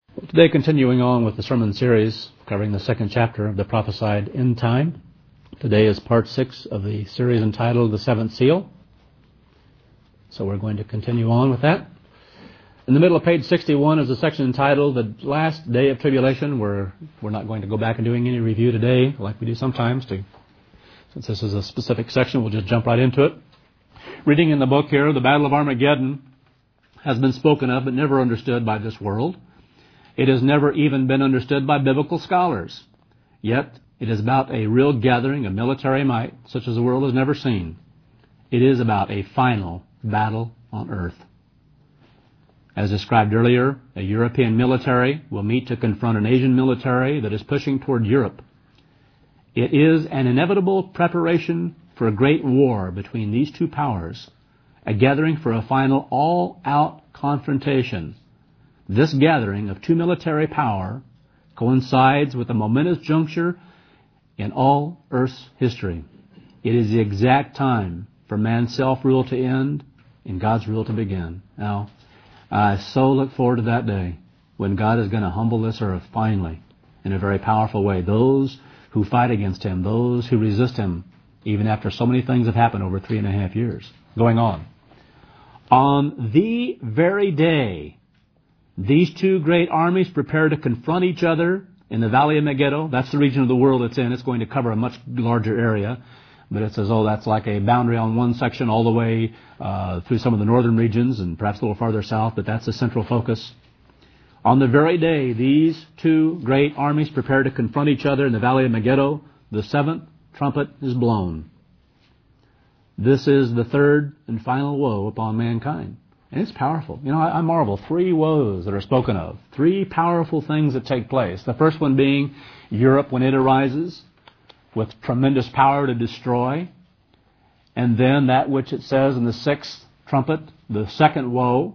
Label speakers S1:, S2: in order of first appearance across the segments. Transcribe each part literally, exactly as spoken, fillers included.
S1: Today, continuing on with the sermon series covering the second chapter of the prophesied end time. Today is part six of the series entitled The Seventh Seal. So we're going to continue on with that. In the middle of page sixty-one is a section entitled The Last Day of Tribulation. We're, we're not going to go back and doing any review today like we do sometimes. To, since this is a specific section, we'll just jump right into it. Reading in the book here, the Battle of Armageddon has been spoken of but never understood by this world. It has never even been understood by biblical scholars. Yet, it is about a real gathering of military might, such as the world has never seen. It is about a final battle on earth. As described earlier, a European military will meet to confront an Asian military that is pushing toward Europe. It is an inevitable preparation for a great war between these two powers, a gathering for a final all-out confrontation. This gathering of two military power coincides with a momentous juncture in all Earth's history. It is the exact time for man's self-rule to end and God's rule to begin. Now, I so look forward to that day when God is going to humble this earth finally in a very powerful way. Those who fight against Him, those who resist Him, even after so many things have happened over three and a half years going on. On the very day these two great armies prepare to confront each other in the Valley of Megiddo. That's the region of the world it's in. It's going to cover a much larger area. But it says, oh, that's like a boundary on one section all the way uh, through some of the northern regions and perhaps a little farther south, but that's the central focus. On the very day these two great armies prepare to confront each other in the Valley of Megiddo, the seventh trumpet is blown. This is the third and final woe upon mankind. And it's powerful. You know, I, I marvel. Three woes that are spoken of. Three powerful things that take place. The first one being Europe when it arises with tremendous power to destroy. And then that which it says in the sixth trumpet, the second woe,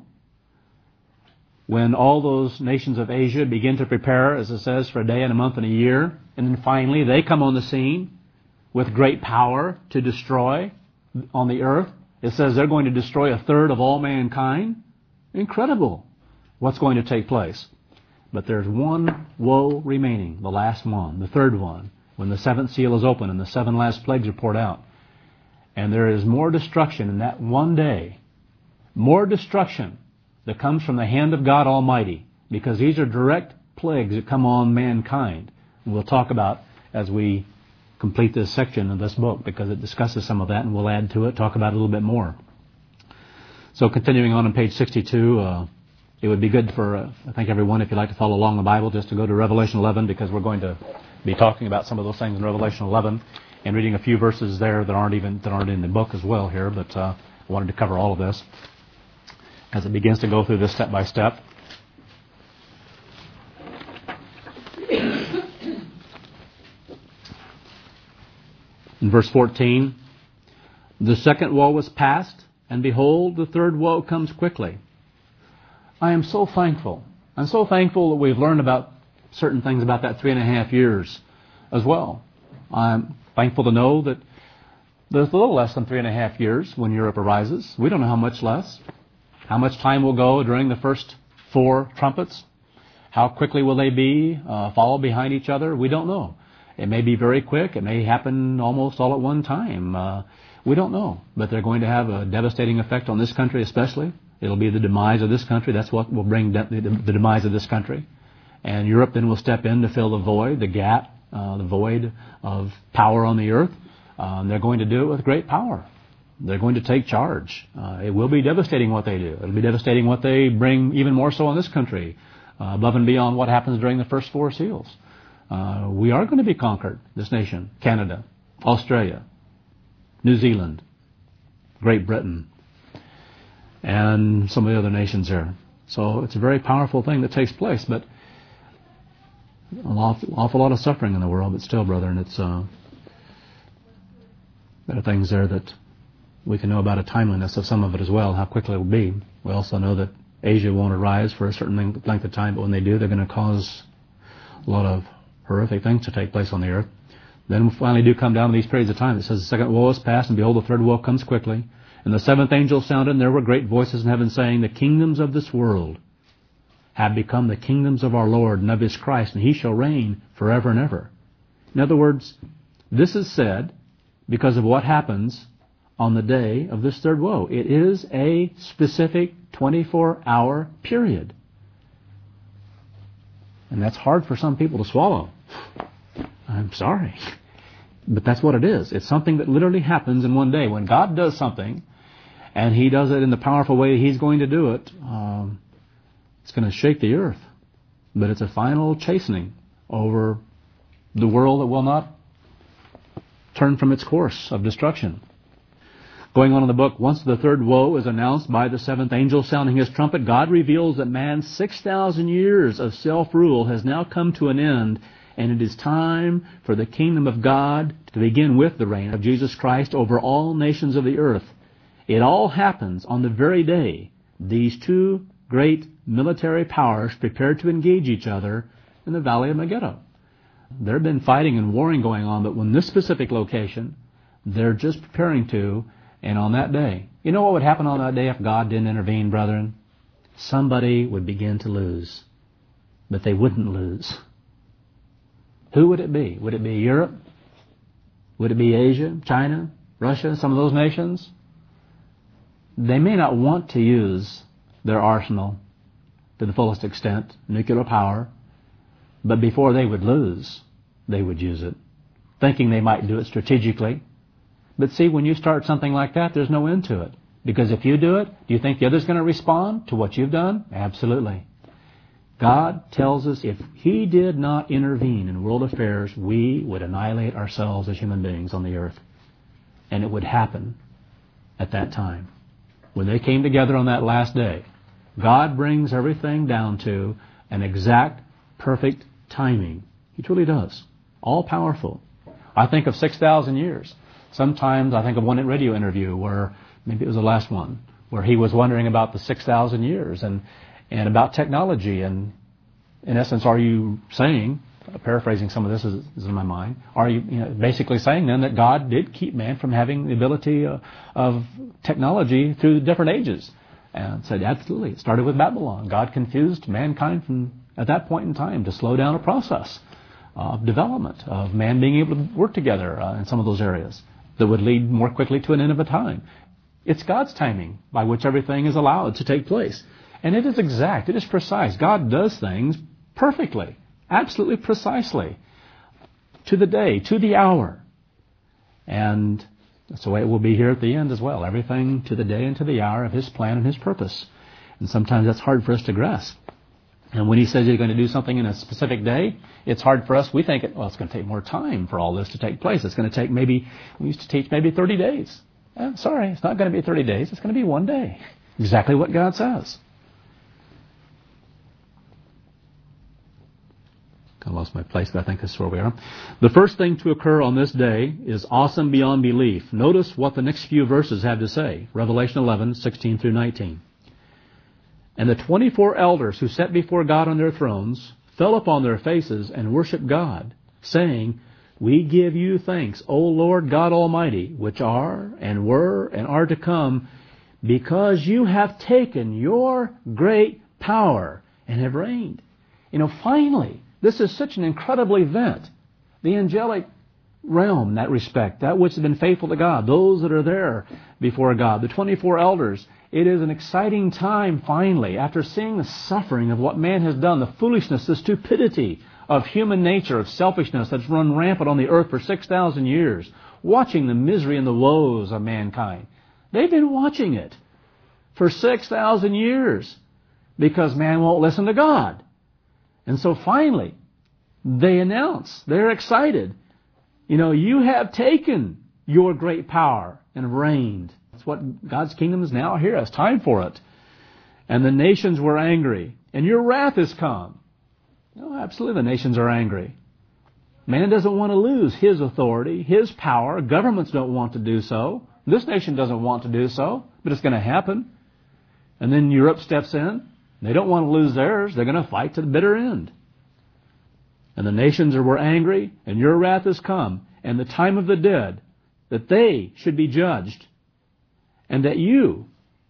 S1: when all those nations of Asia begin to prepare, as it says, for a day and a month and a year. And then finally they come on the scene with great power to destroy on the earth. It says they're going to destroy a third of all mankind. Incredible what's going to take place. But there's one woe remaining, the last one, the third one, when the seventh seal is open and the seven last plagues are poured out. And there is more destruction in that one day, more destruction that comes from the hand of God Almighty, because these are direct plagues that come on mankind. And we'll talk about as we complete this section of this book, because it discusses some of that, and we'll add to it, talk about it a little bit more. So continuing on on page sixty-two, uh, it would be good for, uh, I think, everyone, if you'd like to follow along the Bible, just to go to Revelation eleven, because we're going to be talking about some of those things in Revelation eleven, and reading a few verses there that aren't even that aren't in the book as well here, but uh, I wanted to cover all of this as it begins to go through this step by step. In verse fourteen, the second woe was past, and behold, the third woe comes quickly. I am so thankful. I'm so thankful that we've learned about certain things about that three and a half years as well. I'm thankful to know that there's a little less than three and a half years when Europe arises. We don't know how much less. How much time will go during the first four trumpets? How quickly will they be, uh, follow behind each other? We don't know. It may be very quick. It may happen almost all at one time. Uh, we don't know. But they're going to have a devastating effect on this country especially. It'll be the demise of this country. That's what will bring de- the, the demise of this country. And Europe then will step in to fill the void, the gap, uh, the void of power on the earth. Uh, and they're going to do it with great power. They're going to take charge. Uh, it will be devastating what they do. It'll be devastating what they bring, even more so on this country, uh, above and beyond what happens during the first four seals. Uh, we are going to be conquered, this nation, Canada, Australia, New Zealand, Great Britain, and some of the other nations there. So it's a very powerful thing that takes place, but an awful, awful lot of suffering in the world, but still, brethren, it's uh, there are things there that we can know about a timeliness of some of it as well, how quickly it will be. We also know that Asia won't arise for a certain length of time, but when they do, they're going to cause a lot of horrific things to take place on the earth. Then we finally do come down to these periods of time. It says the second woe is past, and behold, the third woe comes quickly. And the seventh angel sounded, and there were great voices in heaven saying, the kingdoms of this world have become the kingdoms of our Lord and of His Christ, and He shall reign forever and ever. In other words, this is said because of what happens on the day of this third woe. It is a specific twenty-four hour period. And that's hard for some people to swallow. I'm sorry. But that's what it is. It's something that literally happens in one day. When God does something, and He does it in the powerful way He's going to do it, um, it's going to shake the earth. But it's a final chastening over the world that will not turn from its course of destruction. Going on in the book, once the third woe is announced by the seventh angel sounding his trumpet, God reveals that man's six thousand years of self-rule has now come to an end, and it is time for the kingdom of God to begin with the reign of Jesus Christ over all nations of the earth. It all happens on the very day these two great military powers prepare to engage each other in the Valley of Megiddo. There have been fighting and warring going on, but when this specific location, they're just preparing to, and on that day, you know what would happen on that day if God didn't intervene, brethren? Somebody would begin to lose, but they wouldn't lose. Who would it be? Would it be Europe? Would it be Asia, China, Russia, some of those nations? They may not want to use their arsenal to the fullest extent, nuclear power, but before they would lose, they would use it, thinking they might do it strategically. But see, when you start something like that, there's no end to it. Because if you do it, do you think the other's going to respond to what you've done? Absolutely. God tells us if He did not intervene in world affairs, we would annihilate ourselves as human beings on the earth. And it would happen at that time. When they came together on that last day, God brings everything down to an exact, perfect timing. He truly does. All powerful. I think of six thousand years. Sometimes I think of one radio interview where, maybe it was the last one, where he was wondering about the six thousand years and, and about technology. And in essence, are you saying, paraphrasing some of this is, is in my mind, are you, you know, basically saying then that God did keep man from having the ability uh, of technology through different ages? And said, absolutely. It started with Babylon. God confused mankind from at that point in time to slow down a process of development, of man being able to work together uh, in some of those areas that would lead more quickly to an end of a time. It's God's timing by which everything is allowed to take place. And it is exact. It is precise. God does things perfectly, absolutely precisely, to the day, to the hour. And that's the way it will be here at the end as well. Everything to the day and to the hour of His plan and His purpose. And sometimes that's hard for us to grasp. And when He says He's going to do something in a specific day, it's hard for us. We think, well, it's going to take more time for all this to take place. It's going to take maybe, we used to teach maybe thirty days. Eh, sorry, it's not going to be thirty days. It's going to be one day. Exactly what God says. I lost my place, but I think this is where we are. The first thing to occur on this day is awesome beyond belief. Notice what the next few verses have to say. Revelation eleven, sixteen through nineteen. And the twenty-four elders who sat before God on their thrones fell upon their faces and worshiped God, saying, We give you thanks, O Lord God Almighty, which are and were and are to come, because you have taken your great power and have reigned. You know, finally, this is such an incredible event. The angelic realm in that respect, that which has been faithful to God, those that are there before God, the twenty-four elders. It is an exciting time, finally, after seeing the suffering of what man has done, the foolishness, the stupidity of human nature, of selfishness that's run rampant on the earth for six thousand years, watching the misery and the woes of mankind. They've been watching it for six thousand years because man won't listen to God. And so finally, they announce, they're excited, you know, you have taken your great power and reigned. That's what God's kingdom is now here. It's time for it. And the nations were angry, and your wrath is come. No, absolutely the nations are angry. Man doesn't want to lose his authority, his power. Governments don't want to do so. This nation doesn't want to do so, but it's going to happen. And then Europe steps in. They don't want to lose theirs. They're going to fight to the bitter end. And the nations were angry, and your wrath is come, and the time of the dead, that they should be judged, and that you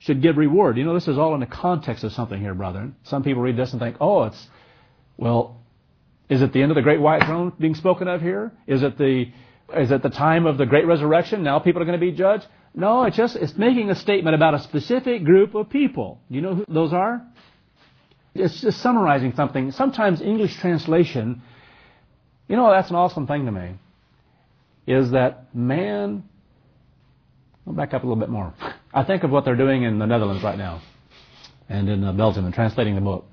S1: should give reward. You know, this is all in the context of something here, brethren. Some people read this and think, oh, it's, well, is it the end of the great white throne being spoken of here? Is it the, is it the time of the great resurrection? Now people are going to be judged? No, it's just, it's making a statement about a specific group of people. Do you know who those are? It's just summarizing something. Sometimes English translation, you know, that's an awesome thing to me, is that man, I'll back up a little bit more. I think of what they're doing in the Netherlands right now and in uh, Belgium and translating the book.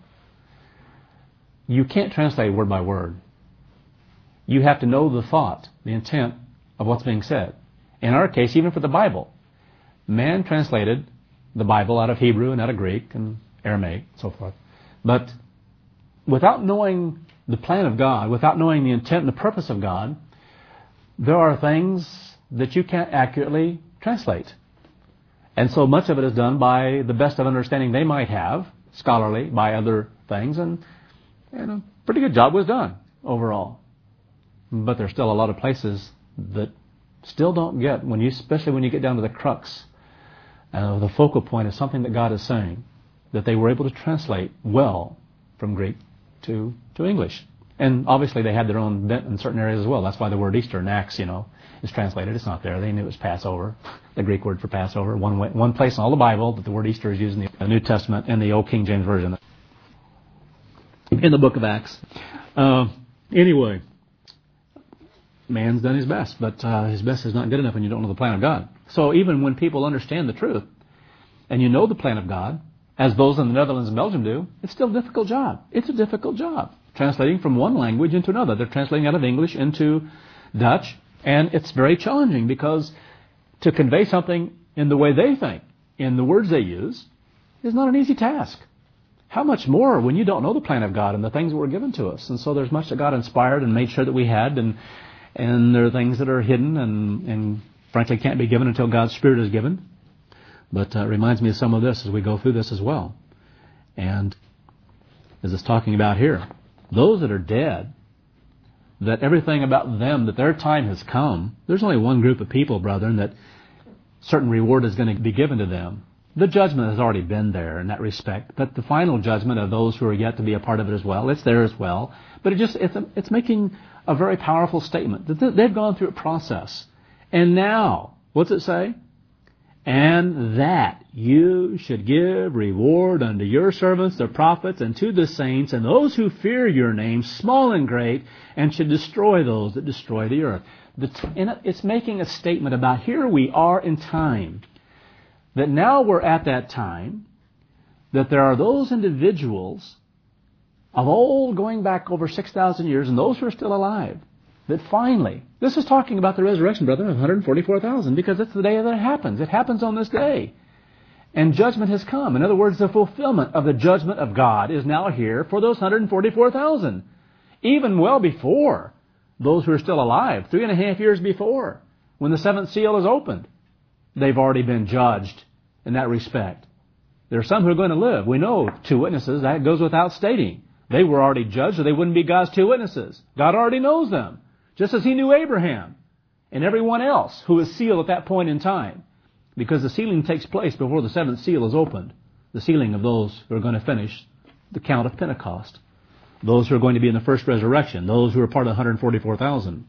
S1: You can't translate word by word. You have to know the thought, the intent of what's being said. In our case, even for the Bible, man translated the Bible out of Hebrew and out of Greek and Aramaic and so forth. But without knowing the plan of God, without knowing the intent and the purpose of God, there are things that you can't accurately translate. And so much of it is done by the best of understanding they might have, scholarly, by other things, and, and a pretty good job was done overall. But there's still a lot of places that still don't get, when you, especially when you get down to the crux, uh, the focal point of something that God is saying, that they were able to translate well from Greek to, to English. And obviously they had their own bent in certain areas as well. That's why the word Easter, Nax, you know, is translated. It's not there. They knew it was Passover, the Greek word for Passover. One way, one place in all the Bible that the word Easter is used in the New Testament and the Old King James Version. In the book of Acts. Uh, anyway, man's done his best, but uh, his best is not good enough when you don't know the plan of God. So even when people understand the truth, and you know the plan of God, as those in the Netherlands and Belgium do, it's still a difficult job. It's a difficult job. Translating from one language into another. They're translating out of English into Dutch, and it's very challenging because to convey something in the way they think, in the words they use, is not an easy task. How much more when you don't know the plan of God and the things that were given to us? And so there's much that God inspired and made sure that we had, and and there are things that are hidden and, and frankly can't be given until God's Spirit is given. But uh, it reminds me of some of this as we go through this as well. And as it's talking about here, those that are dead, that everything about them, that their time has come, there's only one group of people, brethren, that certain reward is going to be given to them. The judgment has already been there in that respect, but the final judgment of those who are yet to be a part of it as well, it's there as well. But it just it's a, it's making a very powerful statement that they've gone through a process. And now, what's it say? And that you should give reward unto your servants, the prophets, and to the saints, and those who fear your name, small and great, and should destroy those that destroy the earth. The t- and it's making a statement about here we are in time, that now we're at that time, that there are those individuals of old going back over six thousand years, and those who are still alive, that finally, this is talking about the resurrection, brethren, of one hundred forty-four thousand, because it's the day that it happens. It happens on this day. And judgment has come. In other words, the fulfillment of the judgment of God is now here for those one hundred forty-four thousand. Even well before those who are still alive, three and a half years before, when the seventh seal is opened, they've already been judged in that respect. There are some who are going to live. We know two witnesses. That goes without stating. They were already judged, or they wouldn't be God's two witnesses. God already knows them. Just as He knew Abraham and everyone else who is sealed at that point in time. Because the sealing takes place before the seventh seal is opened. The sealing of those who are going to finish the count of Pentecost. Those who are going to be in the first resurrection. Those who are part of the one hundred forty-four thousand.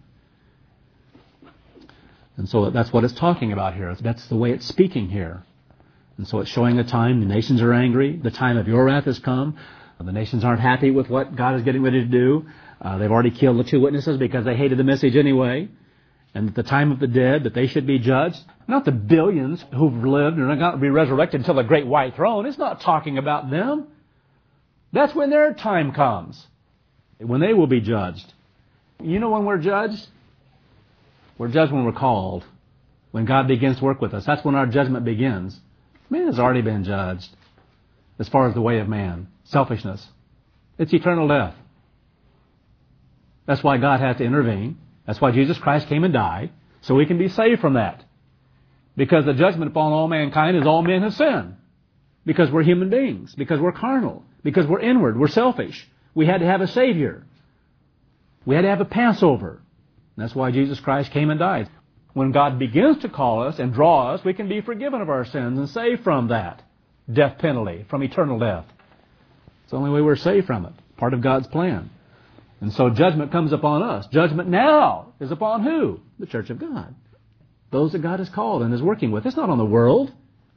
S1: And so that's what it's talking about here. That's the way it's speaking here. And so it's showing a time. The nations are angry. The time of your wrath has come. The nations aren't happy with what God is getting ready to do. Uh, they've already killed the two witnesses because they hated the message anyway. And at the time of the dead, that they should be judged. Not the billions who've lived and are going to be resurrected until the great white throne. It's not talking about them. That's when their time comes. When they will be judged. You know when we're judged? We're judged when we're called. When God begins to work with us. That's when our judgment begins. Man has already been judged. As far as the way of man. Selfishness. It's eternal death. That's why God had to intervene. That's why Jesus Christ came and died. So we can be saved from that. Because the judgment upon all mankind is all men have sinned. Because we're human beings. Because we're carnal. Because we're inward. We're selfish. We had to have a Savior. We had to have a Passover. That's why Jesus Christ came and died. When God begins to call us and draw us, we can be forgiven of our sins and saved from that. death penalty, from eternal death. It's the only way we're saved from it. Part of God's plan. And so judgment comes upon us. Judgment now is upon who? The church of God. Those that God has called and is working with. It's not on the world.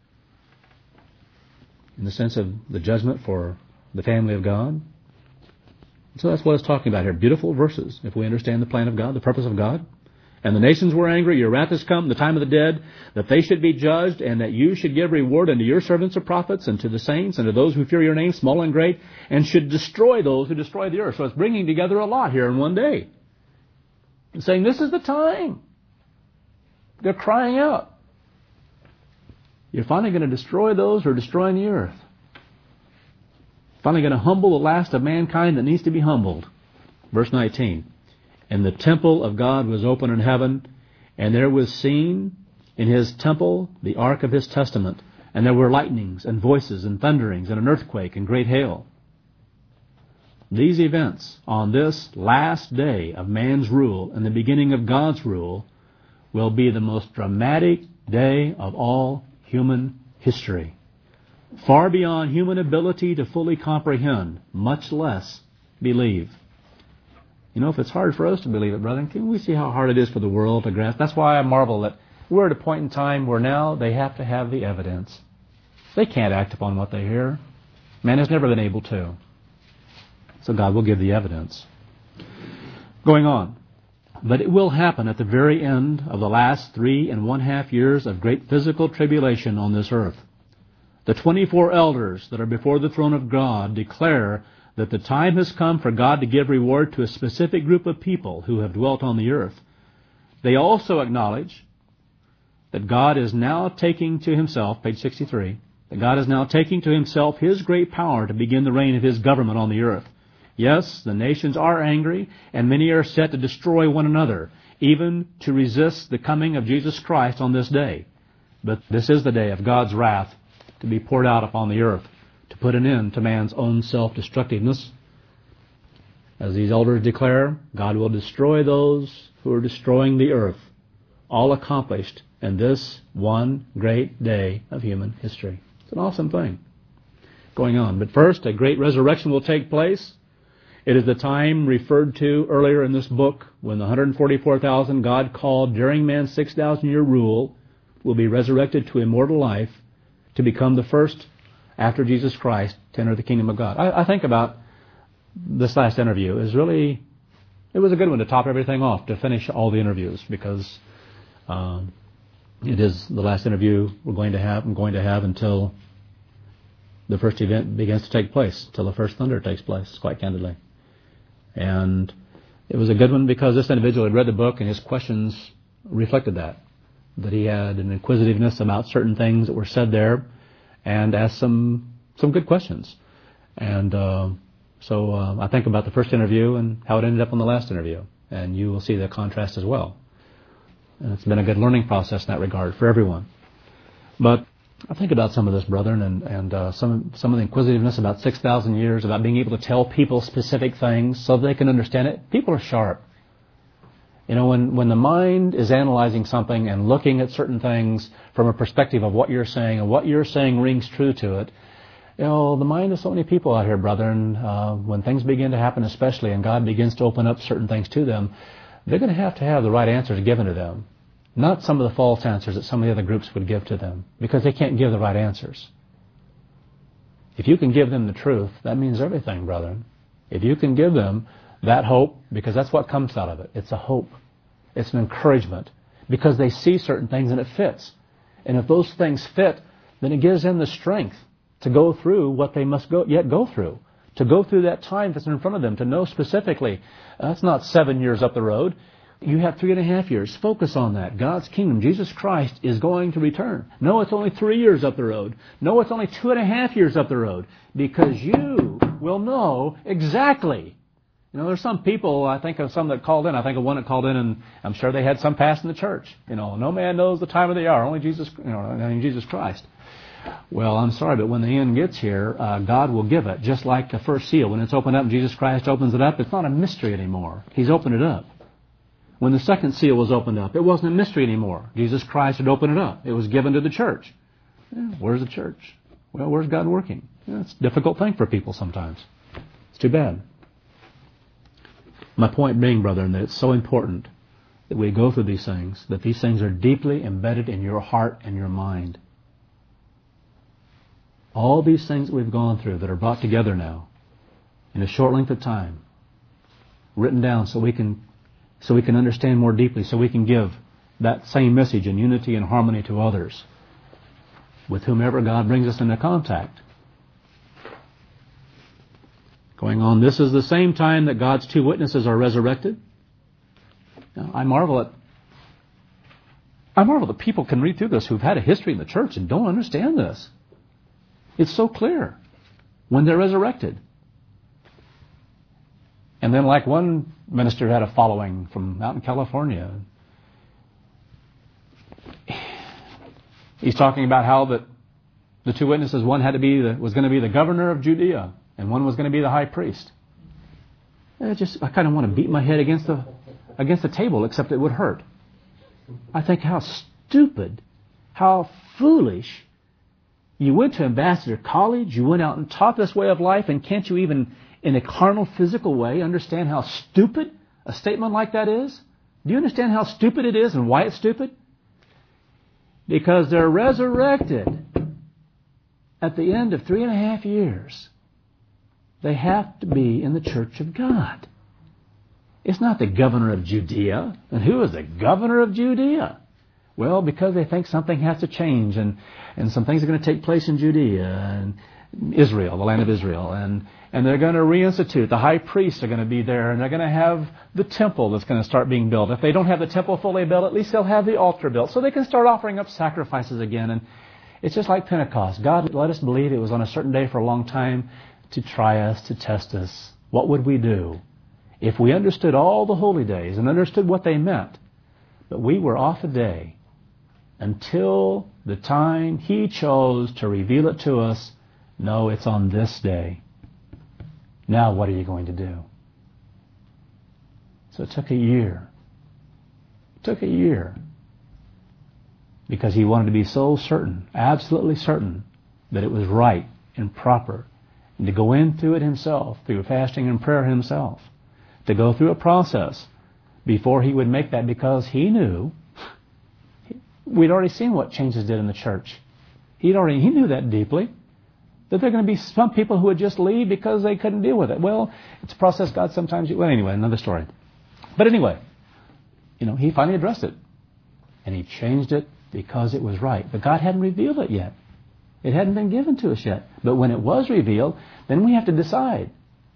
S1: In the sense of the judgment for the family of God. So that's what it's talking about here. Beautiful verses, if we understand the plan of God, the purpose of God. And the nations were angry, your wrath has come, the time of the dead, that they should be judged, and that you should give reward unto your servants the prophets, and to the saints, and to those who fear your name, small and great, and should destroy those who destroy the earth. So it's bringing together a lot here in one day. And saying, this is the time. They're crying out. You're finally going to destroy those who are destroying the earth. Finally going to humble the last of mankind that needs to be humbled. Verse nineteen. And the temple of God was open in heaven, and there was seen in his temple the ark of his testament, and there were lightnings and voices and thunderings and an earthquake and great hail. These events on this last day of man's rule and the beginning of God's rule will be the most dramatic day of all human history. Far beyond human ability to fully comprehend, much less believe. You know, if it's hard for us to believe it, brethren, can we see how hard it is for the world to grasp? That's why I marvel that we're at a point in time where now they have to have the evidence. They can't act upon what they hear. Man has never been able to. So God will give the evidence. Going on. But it will happen at the very end of the last three and one half years of great physical tribulation on this earth. The twenty-four elders that are before the throne of God declare that the time has come for God to give reward to a specific group of people who have dwelt on the earth. They also acknowledge that God is now taking to himself, page sixty-three, that God is now taking to himself his great power to begin the reign of his government on the earth. Yes, the nations are angry, and many are set to destroy one another, even to resist the coming of Jesus Christ on this day. But this is the day of God's wrath to be poured out upon the earth, to put an end to man's own self-destructiveness. As these elders declare, God will destroy those who are destroying the earth, all accomplished in this one great day of human history. It's an awesome thing going on. But first, a great resurrection will take place. It is the time referred to earlier in this book when the one hundred forty-four thousand God called during man's six thousand year rule will be resurrected to immortal life to become the first after Jesus Christ to enter the kingdom of God. I, I think about this last interview is really, it was a good one to top everything off, to finish all the interviews, because um, it is the last interview we're going to have, I'm going to have until the first event begins to take place, until the first thunder takes place, quite candidly. And it was a good one because this individual had read the book and his questions reflected that, that he had an inquisitiveness about certain things that were said there, and asked some some good questions. And uh, so uh, I think about the first interview and how it ended up on the last interview. And you will see the contrast as well. And it's been a good learning process in that regard for everyone. But I think about some of this, brethren, and, and uh, some, some of the inquisitiveness about six thousand years, about being able to tell people specific things so they can understand it. People are sharp. You know, when, when the mind is analyzing something and looking at certain things from a perspective of what you're saying, and what you're saying rings true to it, you know, the mind of so many people out here, brethren, uh, when things begin to happen especially, and God begins to open up certain things to them, they're going to have to have the right answers given to them. Not some of the false answers that some of the other groups would give to them, because they can't give the right answers. If you can give them the truth, that means everything, brethren. If you can give them that hope, because that's what comes out of it. It's a hope. It's an encouragement. Because they see certain things and it fits. And if those things fit, then it gives them the strength to go through what they must go, yet go through. To go through that time that's in front of them. To know specifically, that's not seven years up the road. You have three and a half years. Focus on that. God's kingdom, Jesus Christ, is going to return. No, it's only three years up the road. No, it's only two and a half years up the road. Because you will know exactly. You know, there's some people, I think of some that called in. I think of one that called in, and I'm sure they had some past in the church. You know, no man knows the time of the hour, only Jesus, you know, only Jesus Christ. Well, I'm sorry, but when the end gets here, uh, God will give it. Just like the first seal, when it's opened up and Jesus Christ opens it up, it's not a mystery anymore. He's opened it up. When the second seal was opened up, it wasn't a mystery anymore. Jesus Christ had opened it up. It was given to the church. Yeah, where's the church? Well, where's God working? Yeah, it's a difficult thing for people sometimes. It's too bad. My point being, brethren, that it's so important that we go through these things, that these things are deeply embedded in your heart and your mind. All these things that we've gone through that are brought together now in a short length of time, written down so we can so we can understand more deeply, so we can give that same message in unity and harmony to others with whomever God brings us into contact. Going on, this is the same time that God's two witnesses are resurrected. Now, I marvel at I marvel that people can read through this who've had a history in the church and don't understand this. It's so clear when they're resurrected. And then like one minister had a following from out in California. He's talking about how that the two witnesses, one had to be the, was going to be the governor of Judea, and one was going to be the high priest. I just I kind of want to beat my head against the against the table, except it would hurt. I think how stupid, how foolish. You went to Ambassador College, you went out and taught this way of life, and can't you even, in a carnal, physical way, understand how stupid a statement like that is? Do you understand how stupid it is and why it's stupid? Because they're resurrected at the end of three and a half years. They have to be in the church of God. It's not the governor of Judea. And who is the governor of Judea? Well, because they think something has to change, and, and some things are going to take place in Judea and Israel, the land of Israel, and, and they're going to reinstitute. The high priests are going to be there, and they're going to have the temple that's going to start being built. If they don't have the temple fully built, at least they'll have the altar built, so they can start offering up sacrifices again. And it's just like Pentecost. God let us believe it was on a certain day for a long time to try us, to test us. What would we do if we understood all the holy days and understood what they meant, but we were off a day until the time He chose to reveal it to us? No, it's on this day. Now what are you going to do? So it took a year. It took a year. Because He wanted to be so certain, absolutely certain, that it was right and proper. And to go into it Himself, through fasting and prayer Himself. To go through a process before He would make that, because He knew. We'd already seen what changes did in the church. He'd already, He knew that deeply. That there are going to be some people who would just leave because they couldn't deal with it. Well, it's a process God sometimes... Well, anyway, another story. But anyway, you know, He finally addressed it. And He changed it because it was right. But God hadn't revealed it yet. It hadn't been given to us yet. But when it was revealed, then we have to decide.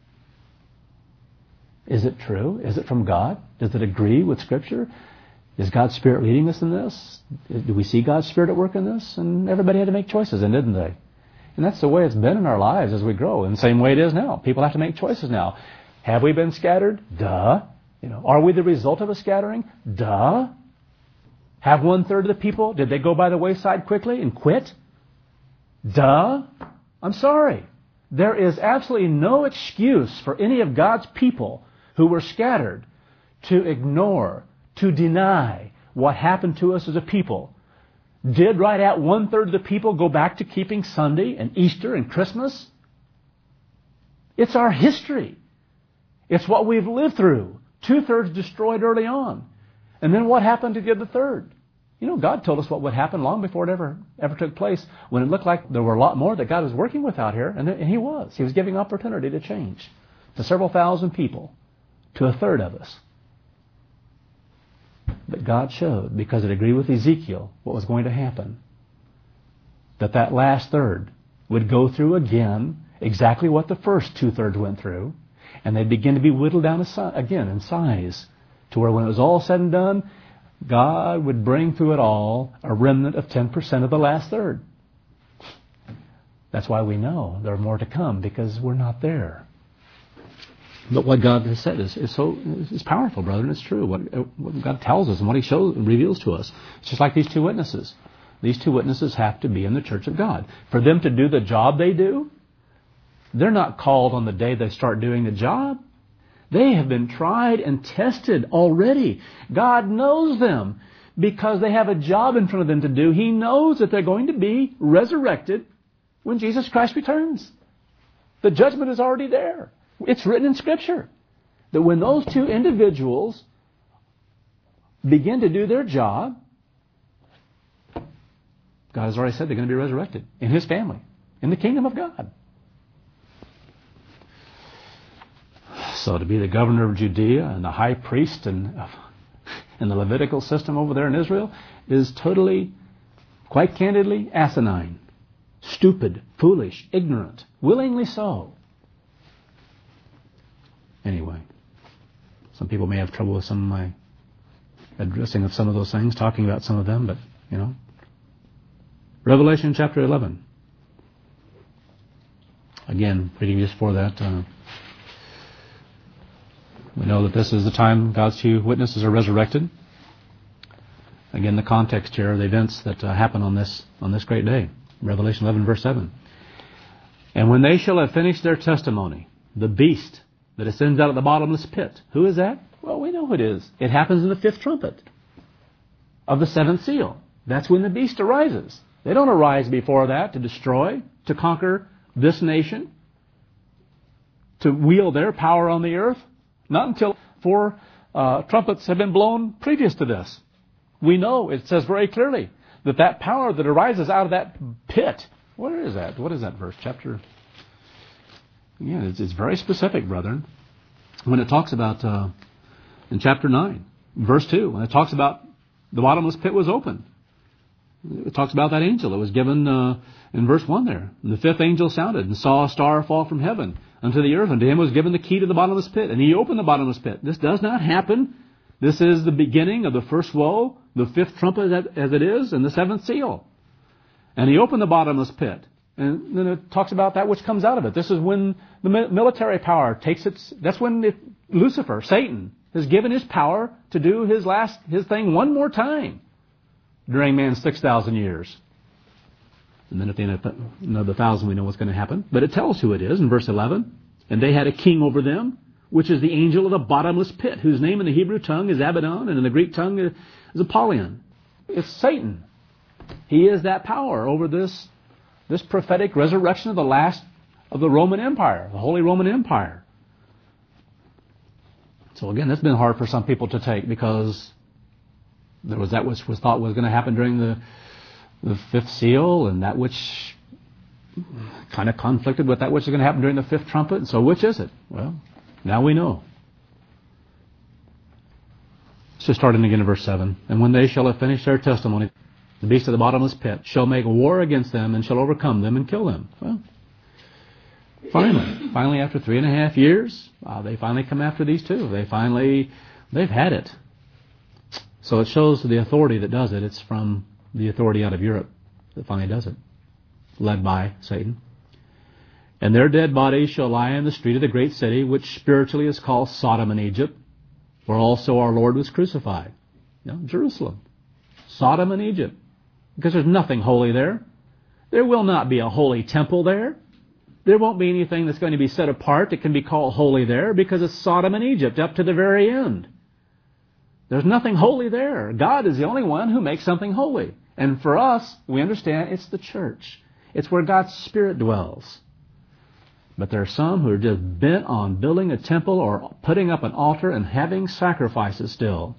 S1: Is it true? Is it from God? Does it agree with Scripture? Is God's Spirit leading us in this? Do we see God's Spirit at work in this? And everybody had to make choices, and didn't they? And that's the way it's been in our lives as we grow. And the same way it is now. People have to make choices now. Have we been scattered? Duh. You know, are we the result of a scattering? Duh. Have one third of the people, did they go by the wayside quickly and quit? Duh. I'm sorry. There is absolutely no excuse for any of God's people who were scattered to ignore, to deny what happened to us as a people. Did right at one-third of the people go back to keeping Sunday and Easter and Christmas? It's our history. It's what we've lived through. Two-thirds destroyed early on. And then what happened to the other third? You know, God told us what would happen long before it ever ever took place, when it looked like there were a lot more that God was working with out here, and, and He was. He was giving opportunity to change to several thousand people, to a third of us. But God showed, because it agreed with Ezekiel, what was going to happen. That that last third would go through again exactly what the first two-thirds went through, and they'd begin to be whittled down again in size, to where when it was all said and done, God would bring through it all a remnant of ten percent of the last third. That's why we know there are more to come, because we're not there. But what God has said is, is so is powerful, brother, and it's true. What, what God tells us and what He shows and reveals to us. It's just like these two witnesses. These two witnesses have to be in the church of God. For them to do the job they do, they're not called on the day they start doing the job. They have been tried and tested already. God knows them because they have a job in front of them to do. He knows that they're going to be resurrected when Jesus Christ returns. The judgment is already there. It's written in Scripture that when those two individuals begin to do their job, God has already said they're going to be resurrected in His family, in the kingdom of God. So to be the governor of Judea and the high priest and in the Levitical system over there in Israel is totally, quite candidly, asinine, stupid, foolish, ignorant, willingly so. Anyway, some people may have trouble with some of my addressing of some of those things, talking about some of them, but, you know. Revelation chapter eleven. Again, reading just for that, uh, we know that this is the time God's two witnesses are resurrected. Again, the context here, the events that uh, happen on this on this great day. Revelation eleven, verse seven. And when they shall have finished their testimony, the beast that ascends out of the bottomless pit. Who is that? Well, we know who it is. It happens in the fifth trumpet of the seventh seal. That's when the beast arises. They don't arise before that to destroy, to conquer this nation, to wield their power on the earth. Not until four uh, trumpets have been blown previous to this. We know, it says very clearly, that that power that arises out of that pit, where is that? What is that verse? Chapter? Yeah, it's, it's very specific, brethren. When it talks about, uh, in chapter nine, verse two, when it talks about the bottomless pit was open. It talks about that angel that was given uh, in verse one there. And the fifth angel sounded and saw a star fall from heaven unto the earth, and to him was given the key to the bottomless pit. And he opened the bottomless pit. This does not happen. This is the beginning of the first woe, the fifth trumpet as it is, and the seventh seal. And he opened the bottomless pit. And then it talks about that which comes out of it. This is when the military power takes its... That's when it, Lucifer, Satan, has given his power to do his last his thing one more time during man's six thousand years. And then at the end of another thousand, we know what's going to happen. But it tells who it is in verse eleven. And they had a king over them, which is the angel of the bottomless pit, whose name in the Hebrew tongue is Abaddon, and in the Greek tongue is Apollyon. It's Satan. He is that power over this, this prophetic resurrection of the last of the Roman Empire, the Holy Roman Empire. So again, that's been hard for some people to take, because there was that which was thought was going to happen during the the fifth seal, and that which kind of conflicted with that which is going to happen during the fifth trumpet. And so which is it? Well, now we know. So starting again in verse seven. And when they shall have finished their testimony, the beast of the bottomless pit shall make war against them and shall overcome them and kill them. Well, finally, finally after three and a half years, uh, they finally come after these two. They finally, they've had it. So it shows the authority that does it. It's from the authority out of Europe that finally does it, led by Satan. And their dead bodies shall lie in the street of the great city, which spiritually is called Sodom and Egypt, where also our Lord was crucified. You know, Jerusalem. Sodom and Egypt. Because there's nothing holy there. There will not be a holy temple there. There won't be anything that's going to be set apart that can be called holy there, because it's Sodom and Egypt up to the very end. There's nothing holy there. God is the only one who makes something holy. And for us, we understand it's the church. It's where God's Spirit dwells. But there are some who are just bent on building a temple or putting up an altar and having sacrifices still.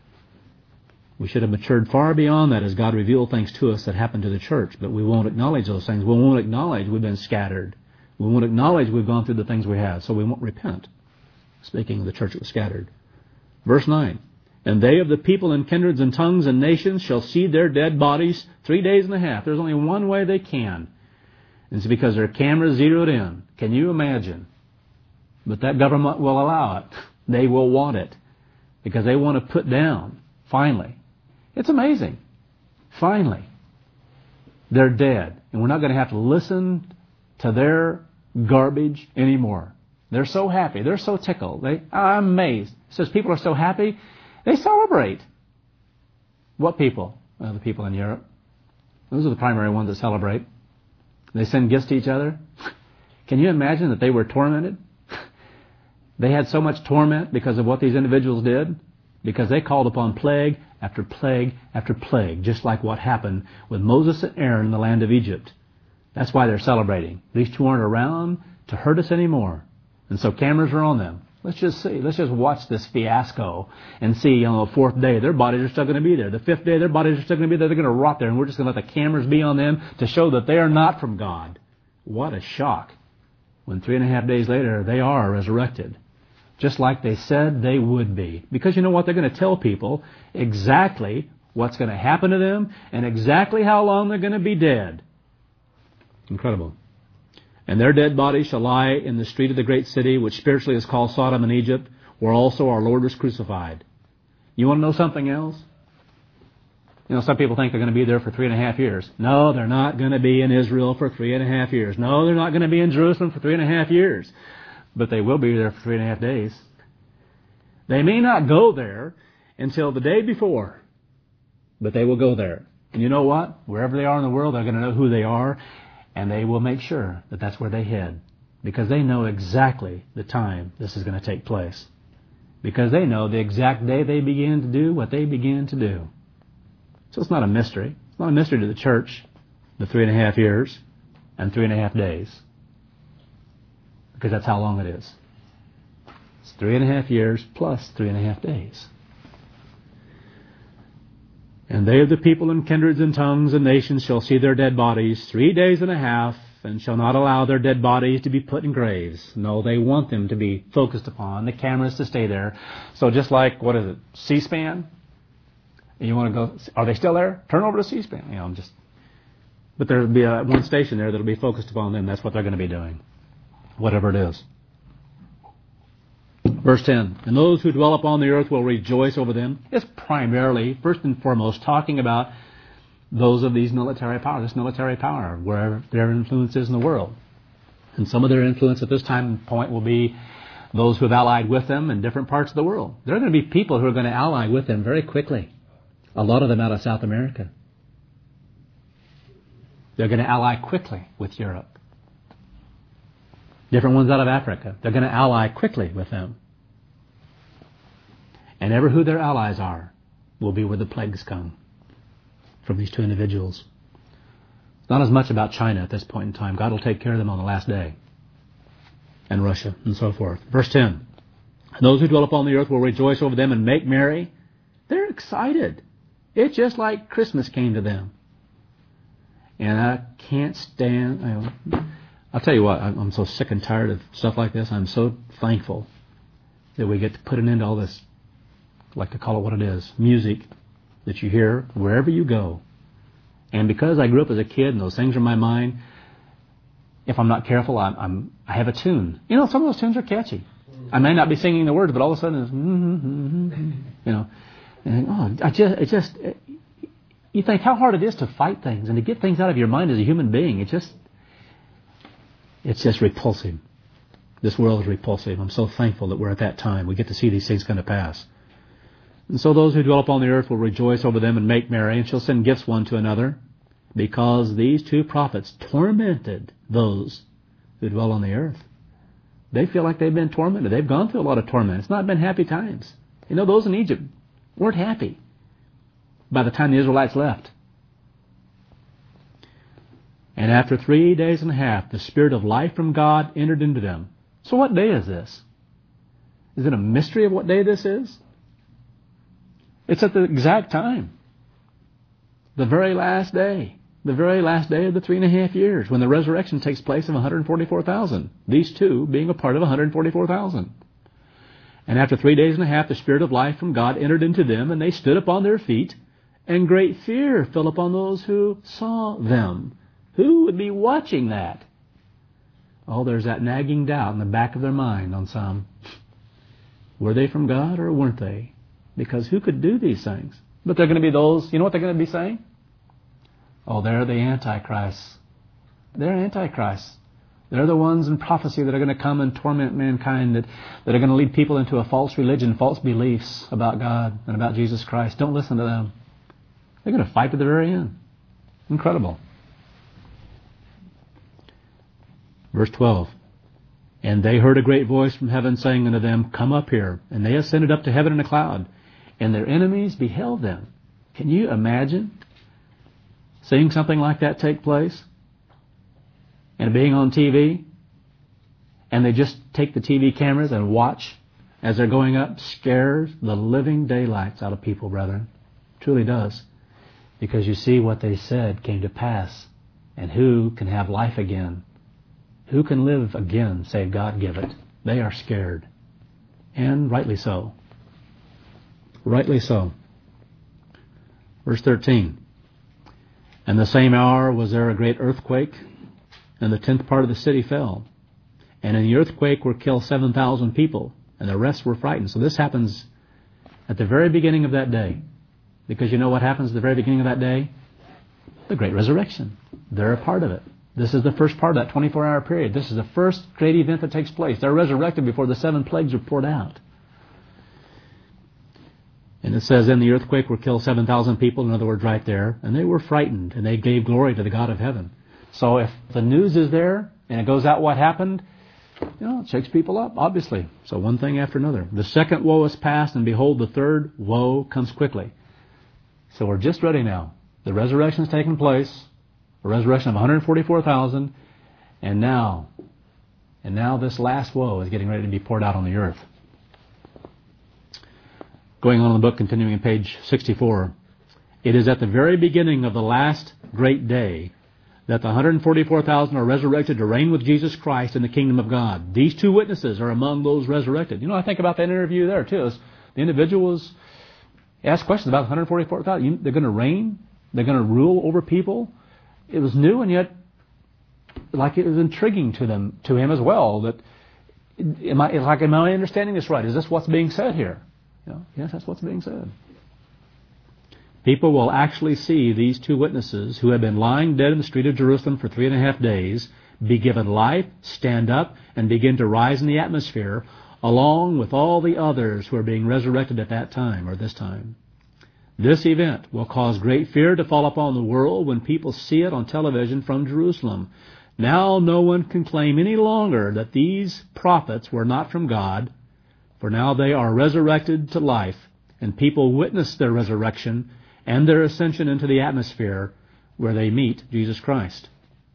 S1: We should have matured far beyond that as God revealed things to us that happened to the church. But we won't acknowledge those things. We won't acknowledge we've been scattered. We won't acknowledge we've gone through the things we have. So we won't repent. Speaking of the church that was scattered. Verse nine. And they of the people and kindreds and tongues and nations shall see their dead bodies three days and a half. There's only one way they can. And it's because their cameras zeroed in. Can you imagine? But that government will allow it. They will want it. Because they want to put down, finally. It's amazing. Finally. They're dead. And we're not going to have to listen to their garbage anymore. They're so happy. They're so tickled. They, I'm amazed. It says people are so happy. They celebrate. What people? Well, the people in Europe. Those are the primary ones that celebrate. They send gifts to each other. Can you imagine that they were tormented? They had so much torment because of what these individuals did, because they called upon plague after plague after plague, just like what happened with Moses and Aaron in the land of Egypt. That's why they're celebrating. These two aren't around to hurt us anymore. And so cameras are on them. Let's just see. Let's just watch this fiasco and see on the fourth day, their bodies are still going to be there. The fifth day, their bodies are still going to be there. They're going to rot there, and we're just going to let the cameras be on them to show that they are not from God. What a shock. When three and a half days later, they are resurrected. Just like they said they would be. Because you know what? They're going to tell people exactly what's going to happen to them and exactly how long they're going to be dead. Incredible. And their dead bodies shall lie in the street of the great city, which spiritually is called Sodom and Egypt, where also our Lord was crucified. You want to know something else? You know, some people think they're going to be there for three and a half years. No, they're not going to be in Israel for three and a half years. No, they're not going to be in Jerusalem for three and a half years. But they will be there for three and a half days. They may not go there until the day before, but they will go there. And you know what? Wherever they are in the world, they're going to know who they are, and they will make sure that that's where they head, because they know exactly the time this is going to take place, because they know the exact day they begin to do what they begin to do. So it's not a mystery. It's not a mystery to the church, the three and a half years and three and a half days, because that's how long it is. It's three and a half years plus three and a half days. And they of the people and kindreds and tongues and nations shall see their dead bodies three days and a half, and shall not allow their dead bodies to be put in graves. No, they want them to be focused upon, the cameras to stay there. So just like, what is it, C-SPAN? And you want to go, are they still there? Turn over to C-SPAN. You know, just, but there'll be a, one station there that'll be focused upon them. That's what they're going to be doing, whatever it is. Verse ten, and those who dwell upon the earth will rejoice over them. It's primarily, first and foremost, talking about those of these military power, this military power, where their influence is in the world. And some of their influence at this time point will be those who have allied with them in different parts of the world. There are going to be people who are going to ally with them very quickly. A lot of them out of South America. They're going to ally quickly with Europe. Different ones out of Africa. They're going to ally quickly with them. And ever who their allies are will be where the plagues come from these two individuals. It's not as much about China at this point in time. God will take care of them on the last day. And Russia and so forth. Verse ten. And those who dwell upon the earth will rejoice over them and make merry. They're excited. It's just like Christmas came to them. And I can't stand... I, I'll tell you what, I'm so sick and tired of stuff like this. I'm so thankful that we get to put an end to all this, I like to call it what it is, music that you hear wherever you go. And because I grew up as a kid and those things are in my mind, if I'm not careful, I'm, I'm, I have a tune. You know, some of those tunes are catchy. I may not be singing the words, but all of a sudden it's, mm-hmm, mm-hmm, you know, and oh, I just, it just, it, you think how hard it is to fight things and to get things out of your mind as a human being. It just, it's just repulsive. This world is repulsive. I'm so thankful that we're at that time. We get to see these things come to pass. And so those who dwell upon the earth will rejoice over them and make merry, and shall send gifts one to another, because these two prophets tormented those who dwell on the earth. They feel like they've been tormented. They've gone through a lot of torment. It's not been happy times. You know, those in Egypt weren't happy by the time the Israelites left. And after three days and a half, the Spirit of life from God entered into them. So what day is this? Is it a mystery of what day this is? It's at the exact time. The very last day. The very last day of the three and a half years, when the resurrection takes place of one hundred forty-four thousand. These two being a part of one hundred forty-four thousand. And after three days and a half, the Spirit of life from God entered into them, and they stood upon their feet, and great fear fell upon those who saw them. Who would be watching that? Oh, there's that nagging doubt in the back of their mind on some. Were they from God or weren't they? Because who could do these things? But they're going to be those, you know what they're going to be saying? Oh, they're the Antichrists. They're Antichrists. They're the ones in prophecy that are going to come and torment mankind, that, that are going to lead people into a false religion, false beliefs about God and about Jesus Christ. Don't listen to them. They're going to fight to the very end. Incredible. Verse twelve. And they heard a great voice from heaven saying unto them, Come up here. And they ascended up to heaven in a cloud, and their enemies beheld them. Can you imagine seeing something like that take place? and being on T V, and they just take the T V cameras and watch as they're going up, scares the living daylights out of people, brethren. Truly does. Because you see what they said came to pass. And who can have life again? Who can live again, save God give it? They are scared. And rightly so. Rightly so. Verse thirteen. And the same hour was there a great earthquake, and the tenth part of the city fell. And in the earthquake were killed seven thousand people, and the rest were frightened. So this happens at the very beginning of that day. Because you know what happens at the very beginning of that day? The great resurrection. They're a part of it. This is the first part of that twenty-four hour period. This is the first great event that takes place. They're resurrected before the seven plagues are poured out. And it says, in the earthquake were killed seven thousand people, in other words, right there, and they were frightened, and they gave glory to the God of heaven. So if the news is there, and it goes out what happened, you know, it shakes people up, obviously. So one thing after another. The second woe is past, and behold, the third woe comes quickly. So we're just ready now. The resurrection has taken place, a resurrection of one hundred forty-four thousand, and now, and now this last woe is getting ready to be poured out on the earth. Going on in the book, continuing in page sixty-four. It is at the very beginning of the last great day that the one hundred forty-four thousand are resurrected to reign with Jesus Christ in the kingdom of God. These two witnesses are among those resurrected. You know, I think about that interview there too. As the individual was asked questions about one hundred forty-four thousand. They're going to reign? They're going to rule over people? It was new, and yet like it was intriguing to them, to him as well. That am I, like, am I understanding this right? Is this what's being said here? You know, yes, that's what's being said. People will actually see these two witnesses who have been lying dead in the street of Jerusalem for three and a half days be given life, stand up, and begin to rise in the atmosphere, along with all the others who are being resurrected at that time or this time. This event will cause great fear to fall upon the world when people see it on television from Jerusalem. Now no one can claim any longer that these prophets were not from God, for now they are resurrected to life, and people witness their resurrection and their ascension into the atmosphere where they meet Jesus Christ.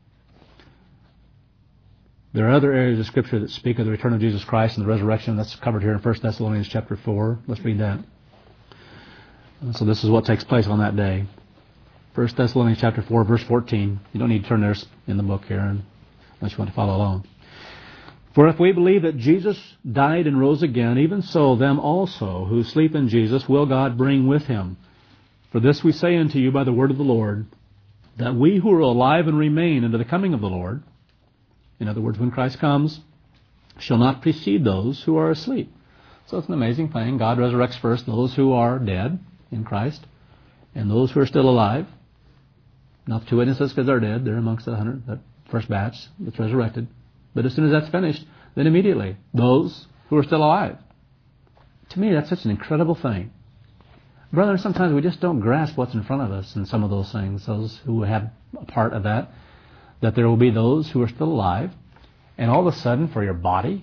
S1: There are other areas of Scripture that speak of the return of Jesus Christ and the resurrection. That's covered here in First Thessalonians chapter four. Let's read that. So this is what takes place on that day. First Thessalonians chapter four, verse fourteen. You don't need to turn there in the book here unless you want to follow along. For if we believe that Jesus died and rose again, even so them also who sleep in Jesus will God bring with him. For this we say unto you by the word of the Lord, that we who are alive and remain unto the coming of the Lord, in other words, when Christ comes, shall not precede those who are asleep. So it's an amazing thing. God resurrects first those who are dead in Christ, and those who are still alive. Not the two witnesses because they're dead. They're amongst the hundred, that first batch that's resurrected. But as soon as that's finished, then immediately those who are still alive. To me, that's such an incredible thing. Brother, sometimes we just don't grasp what's in front of us in some of those things, those who have a part of that, that there will be those who are still alive, and all of a sudden for your body,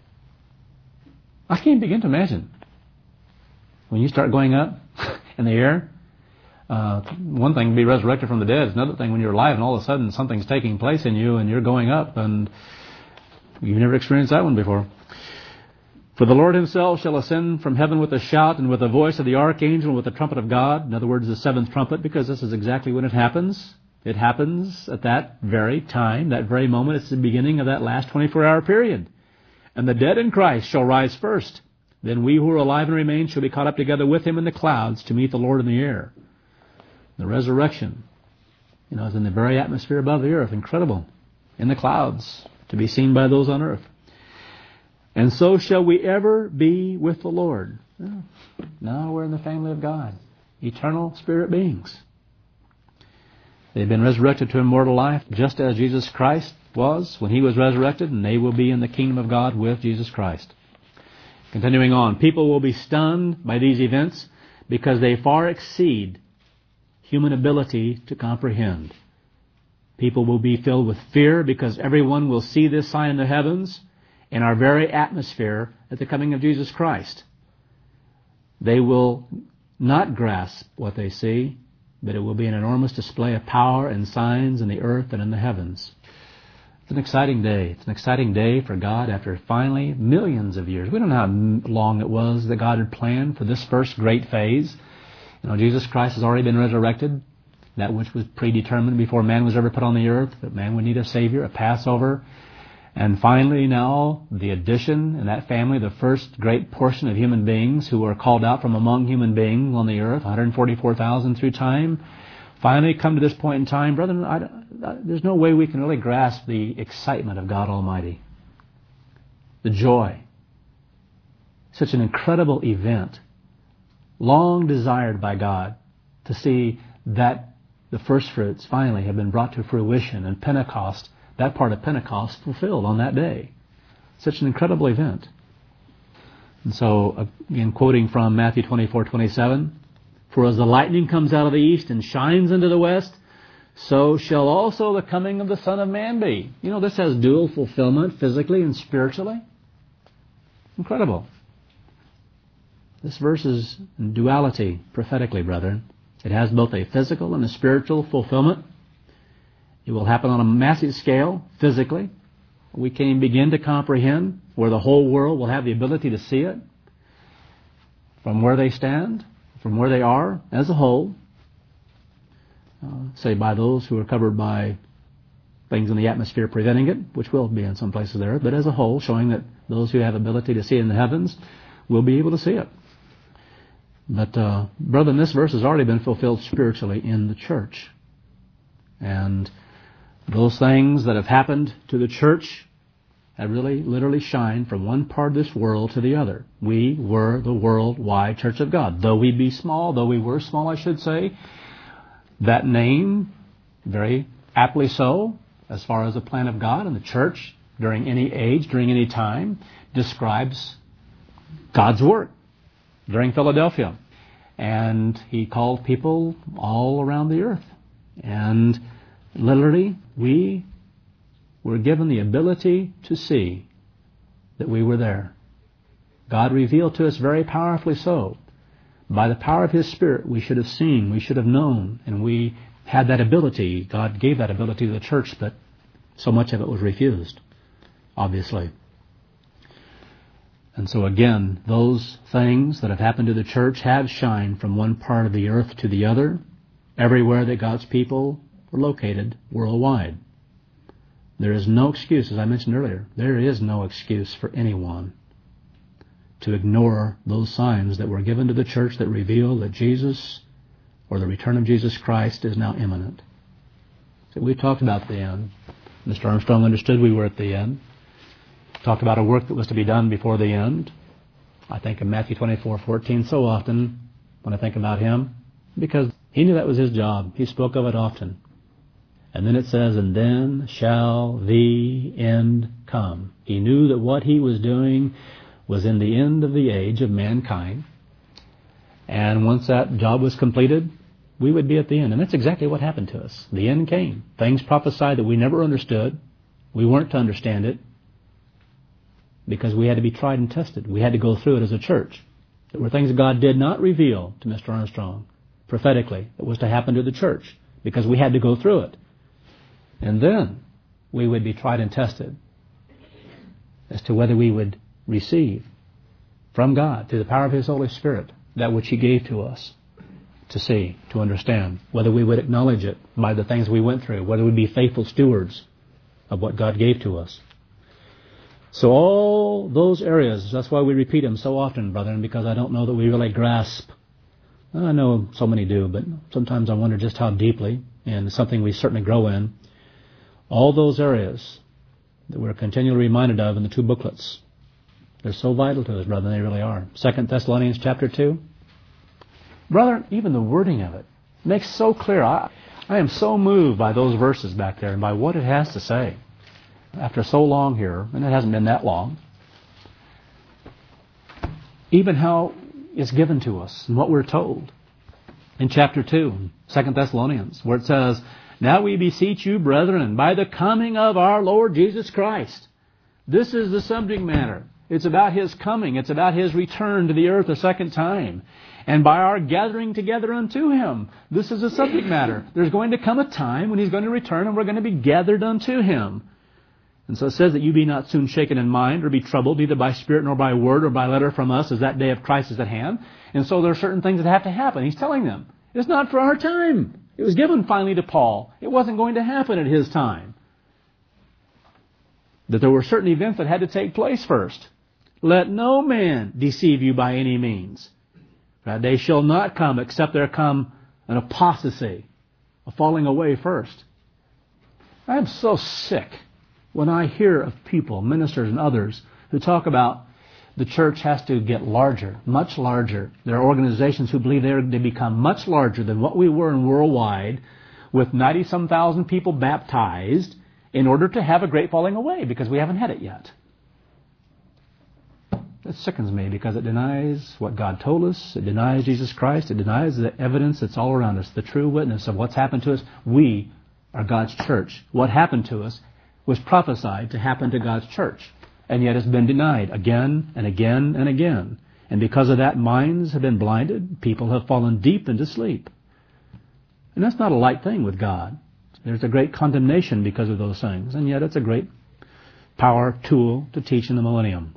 S1: I can't begin to imagine. When you start going up in the air, uh, one thing to be resurrected from the dead is another thing when you're alive and all of a sudden something's taking place in you and you're going up, and you've never experienced that one before. For the Lord himself shall ascend from heaven with a shout and with the voice of the archangel and with the trumpet of God. In other words, the seventh trumpet, because this is exactly when it happens. It happens at that very time, that very moment. It's the beginning of that last twenty-four hour period. And the dead in Christ shall rise first. Then we who are alive and remain shall be caught up together with him in the clouds to meet the Lord in the air. The resurrection, you know, is in the very atmosphere above the earth. Incredible. In the clouds, to be seen by those on earth. And so shall we ever be with the Lord. Now we're in the family of God. Eternal spirit beings. They've been resurrected to immortal life just as Jesus Christ was when he was resurrected, and they will be in the kingdom of God with Jesus Christ. Continuing on, people will be stunned by these events because they far exceed human ability to comprehend. People will be filled with fear because everyone will see this sign in the heavens, in our very atmosphere at the coming of Jesus Christ. They will not grasp what they see, but it will be an enormous display of power and signs in the earth and in the heavens. an exciting day. It's an exciting day for God after finally millions of years. We don't know how long it was that God had planned for this first great phase. You know, Jesus Christ has already been resurrected, that which was predetermined before man was ever put on the earth, that man would need a Savior, a Passover. And finally now, the addition in that family, the first great portion of human beings who were called out from among human beings on the earth, one hundred forty-four thousand through time, finally come to this point in time. Brethren, I, I, there's no way we can really grasp the excitement of God Almighty. The joy. Such an incredible event, long desired by God, to see that the first fruits finally have been brought to fruition, and Pentecost, that part of Pentecost, fulfilled on that day. Such an incredible event. And so, again, quoting from Matthew twenty-four twenty-seven, "For as the lightning comes out of the east and shines into the west, so shall also the coming of the Son of Man be." You know, this has dual fulfillment, physically and spiritually. Incredible. This verse is in duality, prophetically, brethren. It has both a physical and a spiritual fulfillment. It will happen on a massive scale, physically. We can't even begin to comprehend, where the whole world will have the ability to see it from where they stand, from where they are as a whole, uh, say by those who are covered by things in the atmosphere preventing it, which will be in some places there, but as a whole, showing that those who have ability to see it in the heavens will be able to see it. But, uh, brethren, this verse has already been fulfilled spiritually in the church. And those things that have happened to the church have really literally shined from one part of this world to the other. We were the worldwide Church of God. Though we be small, though we were small, I should say, that name, very aptly so, as far as the plan of God and the church during any age, during any time, describes God's work during Philadelphia. And He called people all around the earth. And literally, we were given the ability to see that we were there. God revealed to us very powerfully so. By the power of His Spirit, we should have seen, we should have known, and we had that ability. God gave that ability to the church, but so much of it was refused, obviously. And so again, those things that have happened to the church have shined from one part of the earth to the other, everywhere that God's people are located worldwide. There is no excuse, as I mentioned earlier, there is no excuse for anyone to ignore those signs that were given to the church that reveal that Jesus, or the return of Jesus Christ, is now imminent. So we talked about the end. Mister Armstrong understood we were at the end. Talked about a work that was to be done before the end. I think of Matthew twenty-four fourteen so often when I think about him, because he knew that was his job. He spoke of it often. And then it says, "And then shall the end come." He knew that what he was doing was in the end of the age of mankind. And once that job was completed, we would be at the end. And that's exactly what happened to us. The end came. Things prophesied that we never understood. We weren't to understand it because we had to be tried and tested. We had to go through it as a church. There were things that God did not reveal to Mister Armstrong prophetically that was to happen to the church because we had to go through it. And then we would be tried and tested as to whether we would receive from God, through the power of His Holy Spirit, that which He gave to us to see, to understand, whether we would acknowledge it by the things we went through, whether we'd be faithful stewards of what God gave to us. So all those areas, that's why we repeat them so often, brethren, because I don't know that we really grasp. I know so many do, but sometimes I wonder just how deeply, and it's something we certainly grow in. All those areas that we're continually reminded of in the two booklets, they're so vital to us, brethren, they really are. Second Thessalonians chapter two. Brother, even the wording of it makes so clear. I, I am so moved by those verses back there and by what it has to say. After so long here, and it hasn't been that long, even how it's given to us and what we're told in chapter two, Second Thessalonians, where it says, "Now we beseech you, brethren, by the coming of our Lord Jesus Christ." This is the subject matter. It's about His coming. It's about His return to the earth a second time. And by our gathering together unto Him. This is the subject matter. There's going to come a time when He's going to return and we're going to be gathered unto Him. And so it says that you be not soon shaken in mind or be troubled, neither by spirit nor by word or by letter from us, as that day of Christ is at hand. And so there are certain things that have to happen. He's telling them, it's not for our time. It was given finally to Paul. It wasn't going to happen at his time. That there were certain events that had to take place first. Let no man deceive you by any means. That day shall not come except there come an apostasy, a falling away first. I am so sick when I hear of people, ministers and others, who talk about the church has to get larger, much larger. There are organizations who believe they they become much larger than what we were in worldwide, with ninety-some thousand people baptized, in order to have a great falling away, because we haven't had it yet. That sickens me, because it denies what God told us. It denies Jesus Christ. It denies the evidence that's all around us, the true witness of what's happened to us. We are God's church. What happened to us was prophesied to happen to God's church, and yet it's been denied again and again and again. And because of that, minds have been blinded. People have fallen deep into sleep. And that's not a light thing with God. There's a great condemnation because of those things, and yet it's a great power tool to teach in the millennium.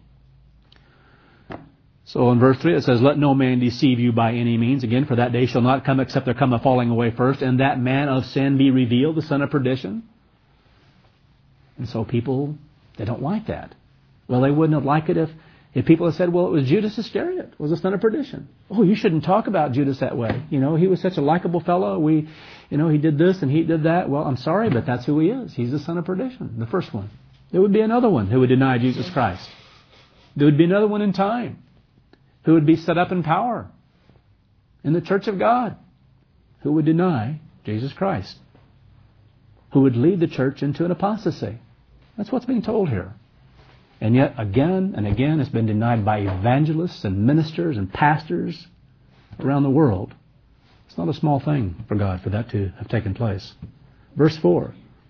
S1: So in verse three it says, let no man deceive you by any means. Again, for that day shall not come except there come a falling away first, and that man of sin be revealed, the son of perdition. And so people, they don't like that. Well, they wouldn't have liked it if, if people had said, well, it was Judas Iscariot, was the son of perdition. Oh, you shouldn't talk about Judas that way. You know, he was such a likable fellow. We, you know, he did this and he did that. Well, I'm sorry, but that's who he is. He's the son of perdition, the first one. There would be another one who would deny Jesus Christ. There would be another one in time who would be set up in power in the church of God, who would deny Jesus Christ, who would lead the church into an apostasy. That's what's being told here. And yet, again and again, it's been denied by evangelists and ministers and pastors around the world. It's not a small thing for God for that to have taken place. Verse four.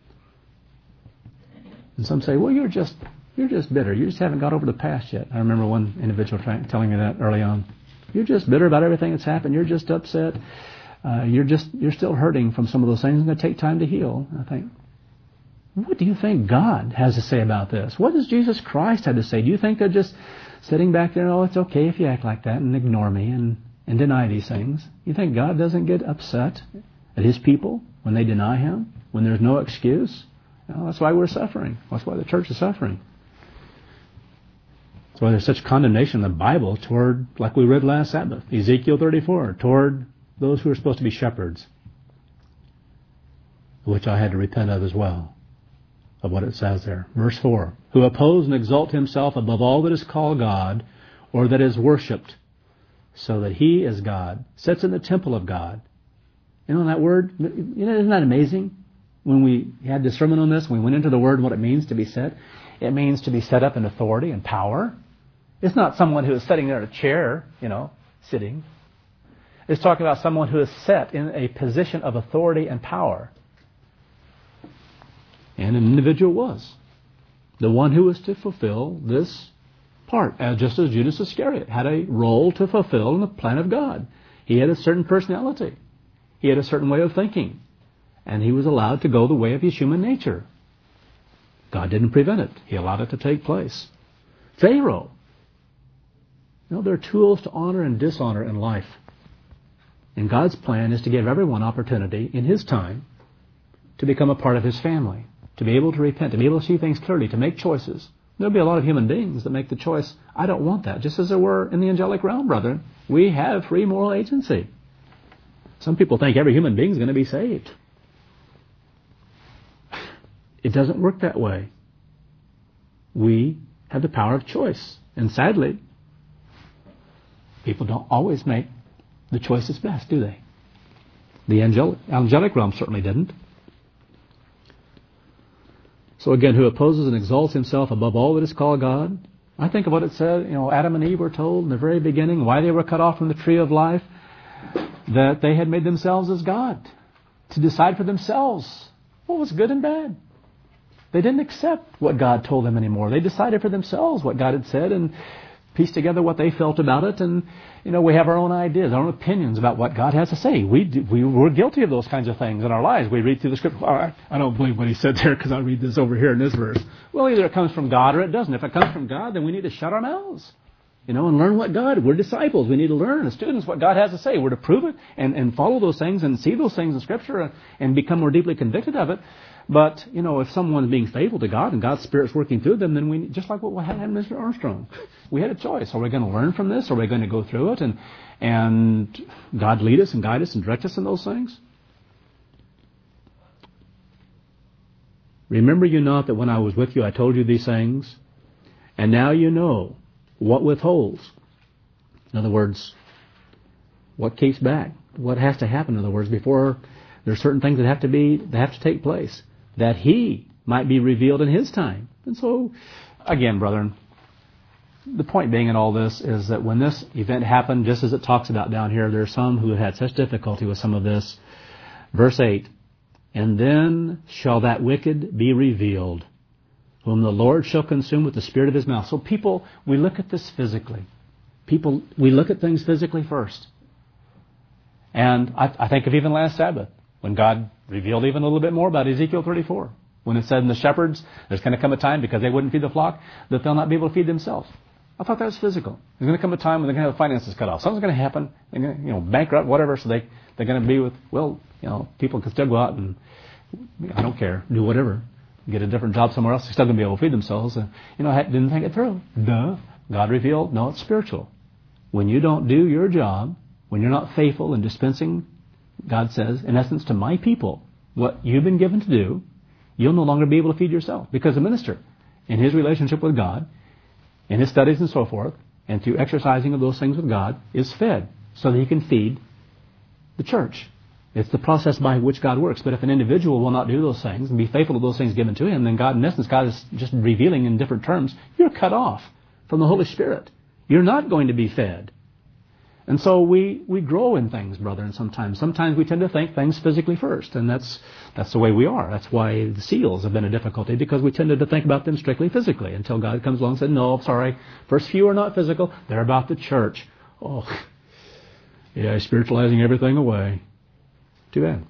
S1: And some say, well, you're just you're just bitter. You just haven't got over the past yet. I remember one individual trying, telling me that early on. You're just bitter about everything that's happened. You're just upset. Uh, you're just you're still hurting from some of those things. It's going to take time to heal. I think, what do you think God has to say about this? What does Jesus Christ have to say? Do you think they're just sitting back there, oh, it's okay if you act like that and ignore me and, and deny these things? You think God doesn't get upset at His people when they deny Him, when there's no excuse? No, that's why we're suffering. That's why the church is suffering. That's why there's such condemnation in the Bible toward, like we read last Sabbath, Ezekiel thirty-four, toward those who are supposed to be shepherds, which I had to repent of as well. Of what it says there. Verse four. Who oppose and exalt himself above all that is called God or that is worshipped, so that he is God, sits in the temple of God. You know that word? You know, isn't that amazing? When we had the sermon on this, when we went into the word and what it means to be set, it means to be set up in authority and power. It's not someone who is sitting there in a chair, you know, sitting. It's talking about someone who is set in a position of authority and power. And an individual was. The one who was to fulfill this part, as just as Judas Iscariot had a role to fulfill in the plan of God. He had a certain personality. He had a certain way of thinking. And he was allowed to go the way of his human nature. God didn't prevent it. He allowed it to take place. Pharaoh. You know, there are tools to honor and dishonor in life. And God's plan is to give everyone opportunity in His time to become a part of His family. To be able to repent, to be able to see things clearly, to make choices. There'll be a lot of human beings that make the choice, I don't want that, just as there were in the angelic realm, brethren. We have free moral agency. Some people think every human being is going to be saved. It doesn't work that way. We have the power of choice. And sadly, people don't always make the choice that's best, do they? The angelic, angelic realm certainly didn't. So again, who opposes and exalts himself above all that is called God. I think of what it said, you know, Adam and Eve were told in the very beginning why they were cut off from the tree of life, that they had made themselves as God, to decide for themselves what was good and bad. They didn't accept what God told them anymore. They decided for themselves what God had said, and piece together what they felt about it, and you know we have our own ideas, our own opinions about what God has to say. We do, we we're guilty of those kinds of things in our lives. We read through the Scripture. Oh, I, I don't believe what he said there because I read this over here in this verse. Well, either it comes from God or it doesn't. If it comes from God, then we need to shut our mouths, you know, and learn what God. We're disciples. We need to learn as students what God has to say. We're to prove it and and follow those things and see those things in Scripture and, and become more deeply convicted of it. But, you know, if someone's being faithful to God and God's Spirit's working through them, then we, just like what happened to Mister Armstrong, we had a choice. Are we going to learn from this? Are we going to go through it and and God lead us and guide us and direct us in those things? Remember you not that when I was with you I told you these things, and now you know what withholds. In other words, what keeps back? What has to happen, in other words, before there's certain things that have to be, that have to take place, that He might be revealed in His time. And so, again, brethren, the point being in all this is that when this event happened, just as it talks about down here, there are some who had such difficulty with some of this. Verse eight, and then shall that wicked be revealed, whom the Lord shall consume with the spirit of His mouth. So people, we look at this physically. People, we look at things physically first. And I, I think of even last Sabbath, when God revealed even a little bit more about Ezekiel thirty-four. When it said in the shepherds, there's going to come a time, because they wouldn't feed the flock, that they'll not be able to feed themselves. I thought that was physical. There's going to come a time when they're going to have finances cut off. Something's going to happen. They're going to, you know, bankrupt, whatever, so they, they're going to be with, well, you know, people can still go out and, I don't care, do whatever. Get a different job somewhere else. They're still going to be able to feed themselves. And, you know, I didn't think it through. Duh. God revealed, no, it's spiritual. When you don't do your job, when you're not faithful in dispensing, God says, in essence, to my people, what you've been given to do, you'll no longer be able to feed yourself. Because the minister, in his relationship with God, in his studies and so forth, and through exercising of those things with God, is fed so that he can feed the church. It's the process by which God works. But if an individual will not do those things and be faithful to those things given to him, then God, in essence, God is just revealing in different terms, you're cut off from the Holy Spirit. You're not going to be fed. And so we, we grow in things, brethren, sometimes. Sometimes we tend to think things physically first, and that's that's the way we are. That's why the seals have been a difficulty, because we tended to think about them strictly physically until God comes along and said, no, sorry, first few are not physical, they're about the church. Oh, yeah, spiritualizing everything away. Too bad.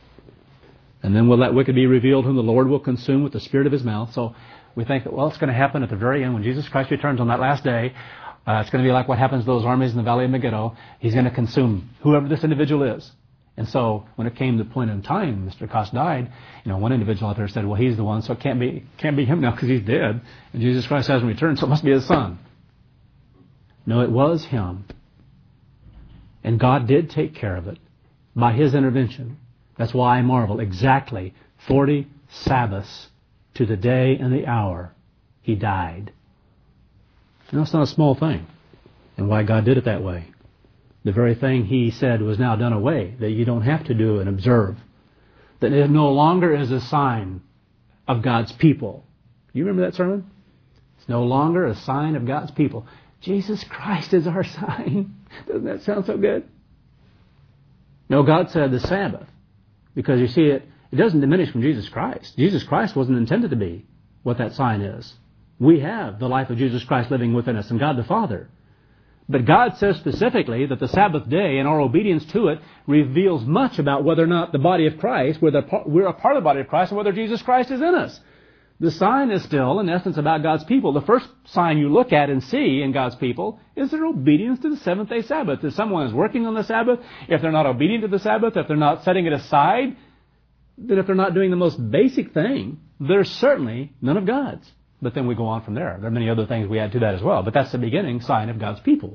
S1: And then will that wicked be revealed, whom the Lord will consume with the spirit of His mouth? So we think that, well, it's going to happen at the very end when Jesus Christ returns on that last day. Uh, it's going to be like what happens to those armies in the Valley of Megiddo. He's going to consume whoever this individual is. And so when it came to the point in time, Mister Koss died, you know, one individual out there said, well, he's the one, so it can't be can't be him now because he's dead. And Jesus Christ hasn't returned, so it must be his son. No, it was him. And God did take care of it by His intervention. That's why I marvel. Exactly forty Sabbaths to the day and the hour He died. No, it's not a small thing. And why God did it that way. The very thing He said was now done away, that you don't have to do and observe. That it no longer is a sign of God's people. You remember that sermon? It's no longer a sign of God's people. Jesus Christ is our sign. Doesn't that sound so good? No, God said the Sabbath. Because you see, it, it doesn't diminish from Jesus Christ. Jesus Christ wasn't intended to be what that sign is. We have the life of Jesus Christ living within us and God the Father. But God says specifically that the Sabbath day and our obedience to it reveals much about whether or not the body of Christ, we're, the, we're a part of the body of Christ, and whether Jesus Christ is in us. The sign is still, in essence, about God's people. The first sign you look at and see in God's people is their obedience to the seventh day Sabbath. If someone is working on the Sabbath, if they're not obedient to the Sabbath, if they're not setting it aside, then if they're not doing the most basic thing, they're certainly none of God's. But then we go on from there. There are many other things we add to that as well. But that's the beginning sign of God's people.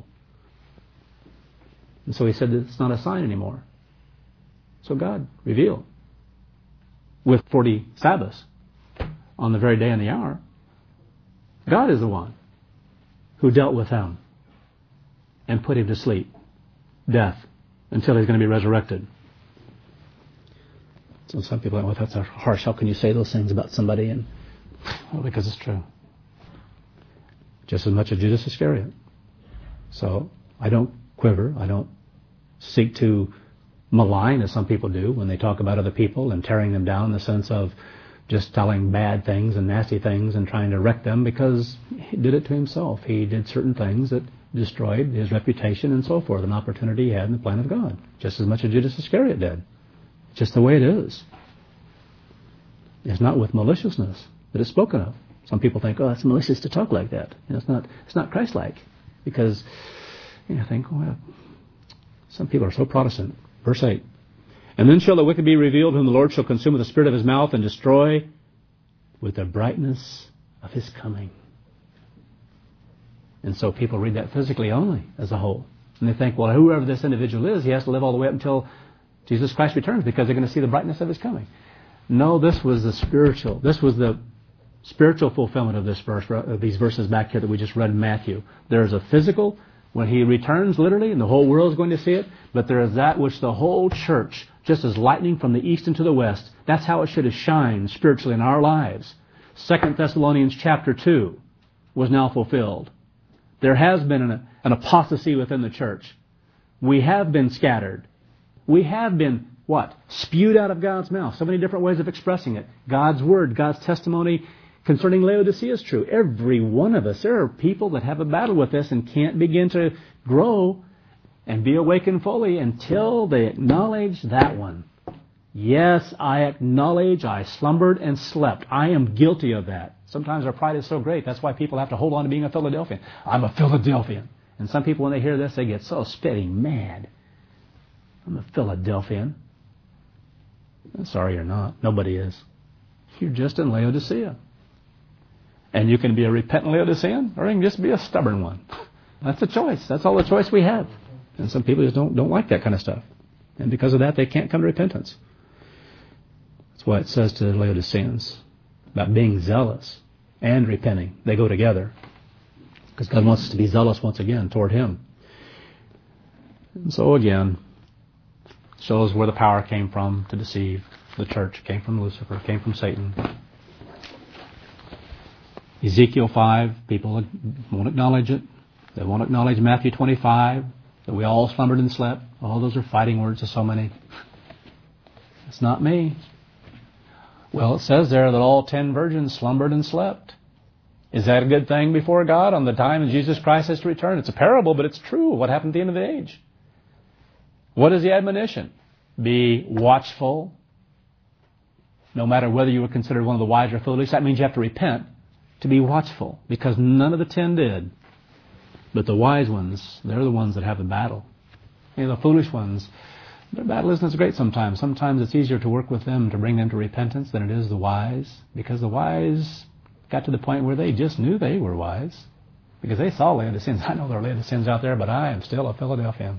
S1: And so He said that it's not a sign anymore. So God revealed with forty Sabbaths on the very day and the hour. God is the one who dealt with him and put him to sleep, death, until He's going to be resurrected. So some people are like, well, that's harsh. How can you say those things about somebody? And well, because it's true. Just as much as Judas Iscariot. So I don't quiver. I don't seek to malign, as some people do, when they talk about other people and tearing them down in the sense of just telling bad things and nasty things and trying to wreck them, because he did it to himself. He did certain things that destroyed his reputation and so forth, an opportunity he had in the plan of God, just as much as Judas Iscariot did. Just the way it is. It's not with maliciousness that it's spoken of. Some people think, oh, it's malicious to talk like that. You know, it's not. It's not Christ-like, because you know, I think, well, some people are so Protestant. Verse eight. And then shall the wicked be revealed, whom the Lord shall consume with the spirit of his mouth and destroy with the brightness of his coming. And so people read that physically only as a whole. And they think, well, whoever this individual is, he has to live all the way up until Jesus Christ returns, because they're going to see the brightness of his coming. No, this was the spiritual. This was the spiritual fulfillment of this verse, of these verses back here that we just read in Matthew. There is a physical, when he returns literally, and the whole world is going to see it, but there is that which the whole church, just as lightning from the east into the west, that's how it should have shined spiritually in our lives. Second Thessalonians chapter two was now fulfilled. There has been an, an apostasy within the church. We have been scattered. We have been, what? Spewed out of God's mouth. So many different ways of expressing it. God's word, God's testimony concerning Laodicea is true. Every one of us, there are people that have a battle with this and can't begin to grow and be awakened fully until they acknowledge that one. Yes, I acknowledge I slumbered and slept. I am guilty of that. Sometimes our pride is so great, that's why people have to hold on to being a Philadelphian. I'm a Philadelphian. And some people, when they hear this, they get so spitting mad. I'm a Philadelphian. I'm sorry, you're not. Nobody is. You're just in Laodicea. And you can be a repentant Laodicean, or you can just be a stubborn one. That's a choice. That's all the choice we have. And some people just don't, don't like that kind of stuff. And because of that, they can't come to repentance. That's why it says to the Laodiceans about being zealous and repenting. They go together. Because God wants us to be zealous once again toward Him. And so again, shows where the power came from to deceive the church. It came from Lucifer. It came from Satan. Ezekiel five, people won't acknowledge it. They won't acknowledge Matthew twenty-five, that we all slumbered and slept. All those are fighting words to so many. It's not me. Well, it says there that all ten virgins slumbered and slept. Is that a good thing before God on the time Jesus Christ has to return? It's a parable, but it's true. What happened at the end of the age? What is the admonition? Be watchful. No matter whether you were considered one of the wise or foolish, that means you have to repent. To be watchful, because none of the ten did. But the wise ones, they're the ones that have the battle. You know, the foolish ones, their battle isn't as great sometimes. Sometimes it's easier to work with them to bring them to repentance than it is the wise, because the wise got to the point where they just knew they were wise, because they saw Laodiceans. I know there are Laodiceans out there, but I am still a Philadelphian.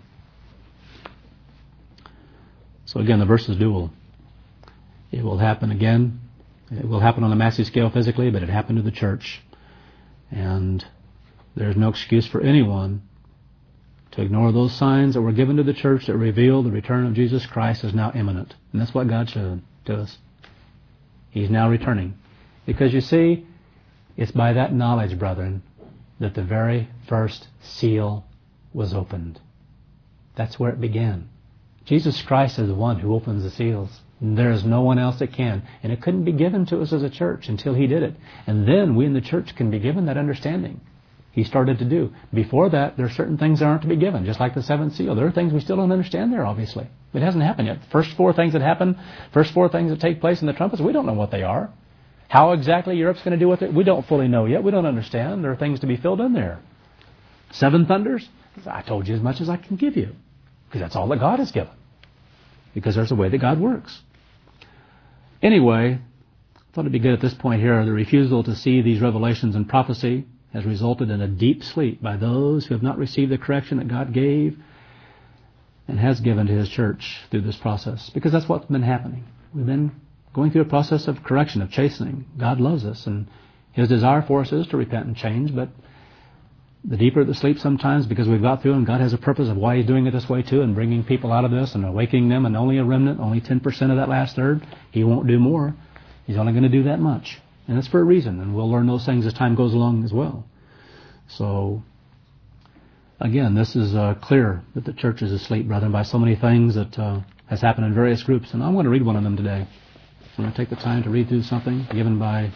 S1: So again, the verse is dual. It will happen again. It will happen on a massive scale physically, but it happened to the church. And there's no excuse for anyone to ignore those signs that were given to the church that reveal the return of Jesus Christ is now imminent. And that's what God showed to us. He's now returning. Because you see, it's by that knowledge, brethren, that the very first seal was opened. That's where it began. Jesus Christ is the one who opens the seals. There is no one else that can. And it couldn't be given to us as a church until He did it. And then we in the church can be given that understanding. He started to do. Before that, there are certain things that aren't to be given, just like the seventh seal. There are things we still don't understand there, obviously. It hasn't happened yet. First four things that happen, first four things that take place in the trumpets, we don't know what they are. How exactly Europe's going to do with it, we don't fully know yet. We don't understand. There are things to be filled in there. Seven thunders, I told you as much as I can give you, because that's all that God has given. Because there's a way that God works. Anyway, I thought it'd be good at this point here. The refusal to see these revelations in prophecy has resulted in a deep sleep by those who have not received the correction that God gave and has given to His church through this process. Because that's what's been happening. We've been going through a process of correction, of chastening. God loves us, and His desire for us is to repent and change, but the deeper the sleep sometimes, because we've got through, and God has a purpose of why He's doing it this way too, and bringing people out of this and awakening them, and only a remnant, only ten percent of that last third. He won't do more. He's only going to do that much. And it's for a reason, and we'll learn those things as time goes along as well. So, again, this is uh, clear that the church is asleep, brethren, by so many things that uh, has happened in various groups, and I'm going to read one of them today. I'm going to take the time to read through something given by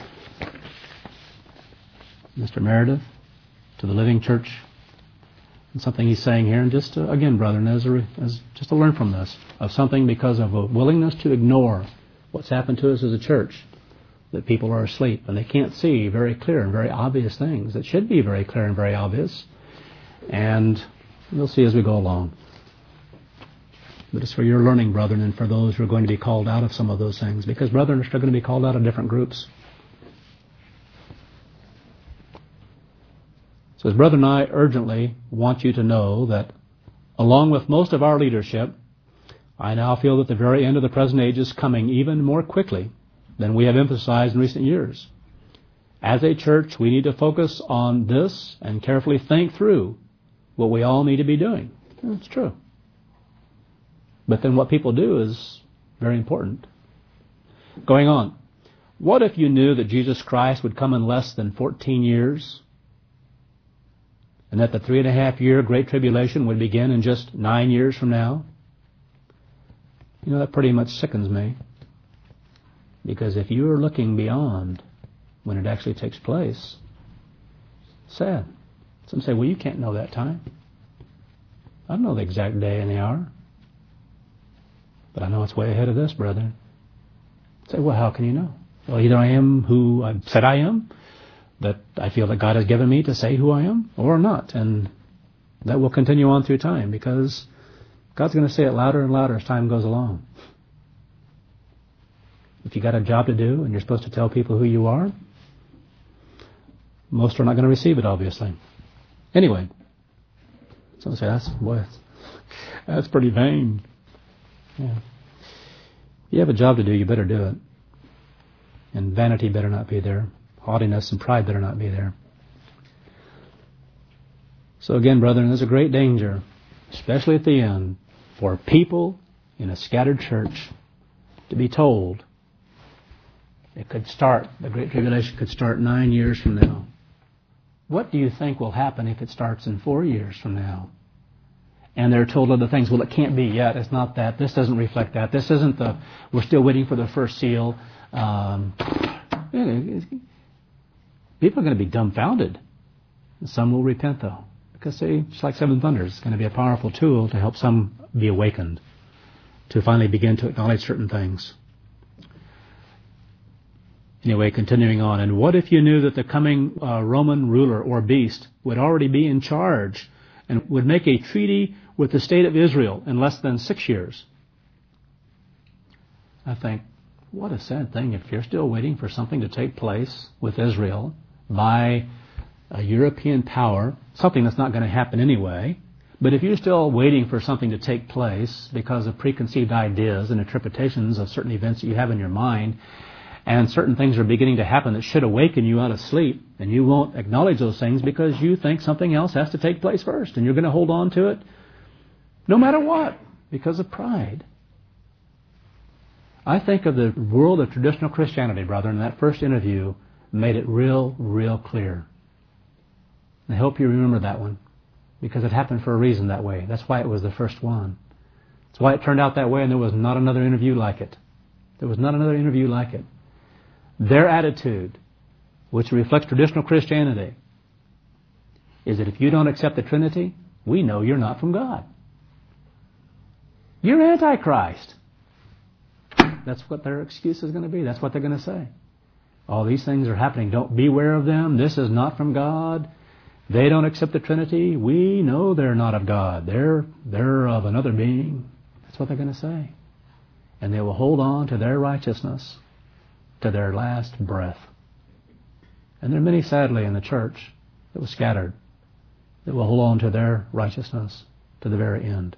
S1: Mister Meredith to the Living Church, and something he's saying here, and just to, again, brethren, as, a, as just to learn from this, of something because of a willingness to ignore what's happened to us as a church, that people are asleep and they can't see very clear and very obvious things that should be very clear and very obvious, and we'll see as we go along. But it's for your learning, brethren, and for those who are going to be called out of some of those things, because brethren are still going to be called out of different groups. So as brethren, I urgently want you to know that along with most of our leadership, I now feel that the very end of the present age is coming even more quickly than we have emphasized in recent years. As a church, we need to focus on this and carefully think through what we all need to be doing. That's true. But then what people do is very important. Going on, what if you knew that Jesus Christ would come in less than fourteen years, and that the three and a half year Great Tribulation would begin in just nine years from now? You know, that pretty much sickens me. Because if you are looking beyond when it actually takes place, sad. Some say, well, you can't know that time. I don't know the exact day and the hour. But I know it's way ahead of this, brethren. Say, well, how can you know? Well, either I am who I've said I am, that I feel that God has given me to say who I am, or not. And that will continue on through time, because God's going to say it louder and louder as time goes along. If you got a job to do and you're supposed to tell people who you are, most are not going to receive it, obviously. Anyway, someone say, that's, boy, that's, that's pretty vain. Yeah. If you have a job to do, you better do it. And vanity better not be there. Haughtiness and pride better not be there. So again, brethren, there's a great danger, especially at the end, for people in a scattered church to be told it could start, the Great Tribulation could start nine years from now. What do you think will happen if it starts in four years from now? And they're told other things. Well, it can't be yet. It's not that. This doesn't reflect that. This isn't the, we're still waiting for the first seal. Um, people are going to be dumbfounded. Some will repent, though. Because, see, just like Seven Thunders, it's going to be a powerful tool to help some be awakened, to finally begin to acknowledge certain things. Anyway, continuing on. And what if you knew that the coming uh, Roman ruler or beast would already be in charge and would make a treaty with the state of Israel in less than six years? I think, what a sad thing if you're still waiting for something to take place with Israel by a European power, something that's not going to happen anyway. But if you're still waiting for something to take place because of preconceived ideas and interpretations of certain events that you have in your mind, and certain things are beginning to happen that should awaken you out of sleep, and you won't acknowledge those things because you think something else has to take place first, and you're going to hold on to it no matter what because of pride. I think of the world of traditional Christianity, brother, and that first interview made it real, real clear. And I hope you remember that one, because it happened for a reason that way. That's why it was the first one. That's why it turned out that way, and there was not another interview like it. There was not another interview like it. Their attitude, which reflects traditional Christianity, is that if you don't accept the Trinity, we know you're not from God. You're Antichrist. That's what their excuse is going to be. That's what they're going to say. All these things are happening. Don't beware of them. This is not from God. They don't accept the Trinity. We know they're not of God. They're, they're of another being. That's what they're going to say. And they will hold on to their righteousness to their last breath. And there are many, sadly, in the church that was scattered that will hold on to their righteousness to the very end.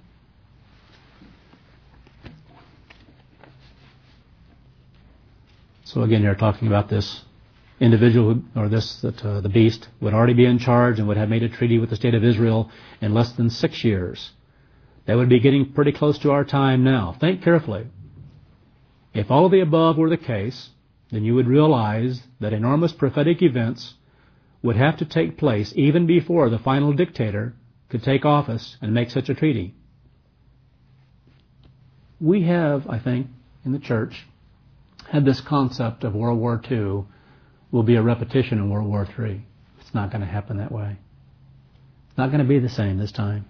S1: So again, you're talking about this individual, or this, that uh, the beast would already be in charge and would have made a treaty with the state of Israel in less than six years. That would be getting pretty close to our time now. Think carefully. If all of the above were the case, then you would realize that enormous prophetic events would have to take place even before the final dictator could take office and make such a treaty. We have, I think, in the church, had this concept of World War Two will be a repetition in World War Three. It's not going to happen that way. It's not going to be the same this time.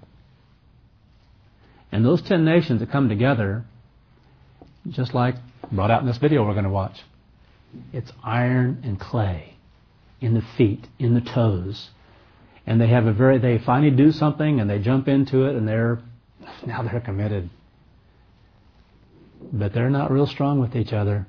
S1: And those ten nations that come together, just like brought out in this video we're going to watch, it's iron and clay in the feet, in the toes. And they have a very, they finally do something and they jump into it and they're, now they're committed. But they're not real strong with each other.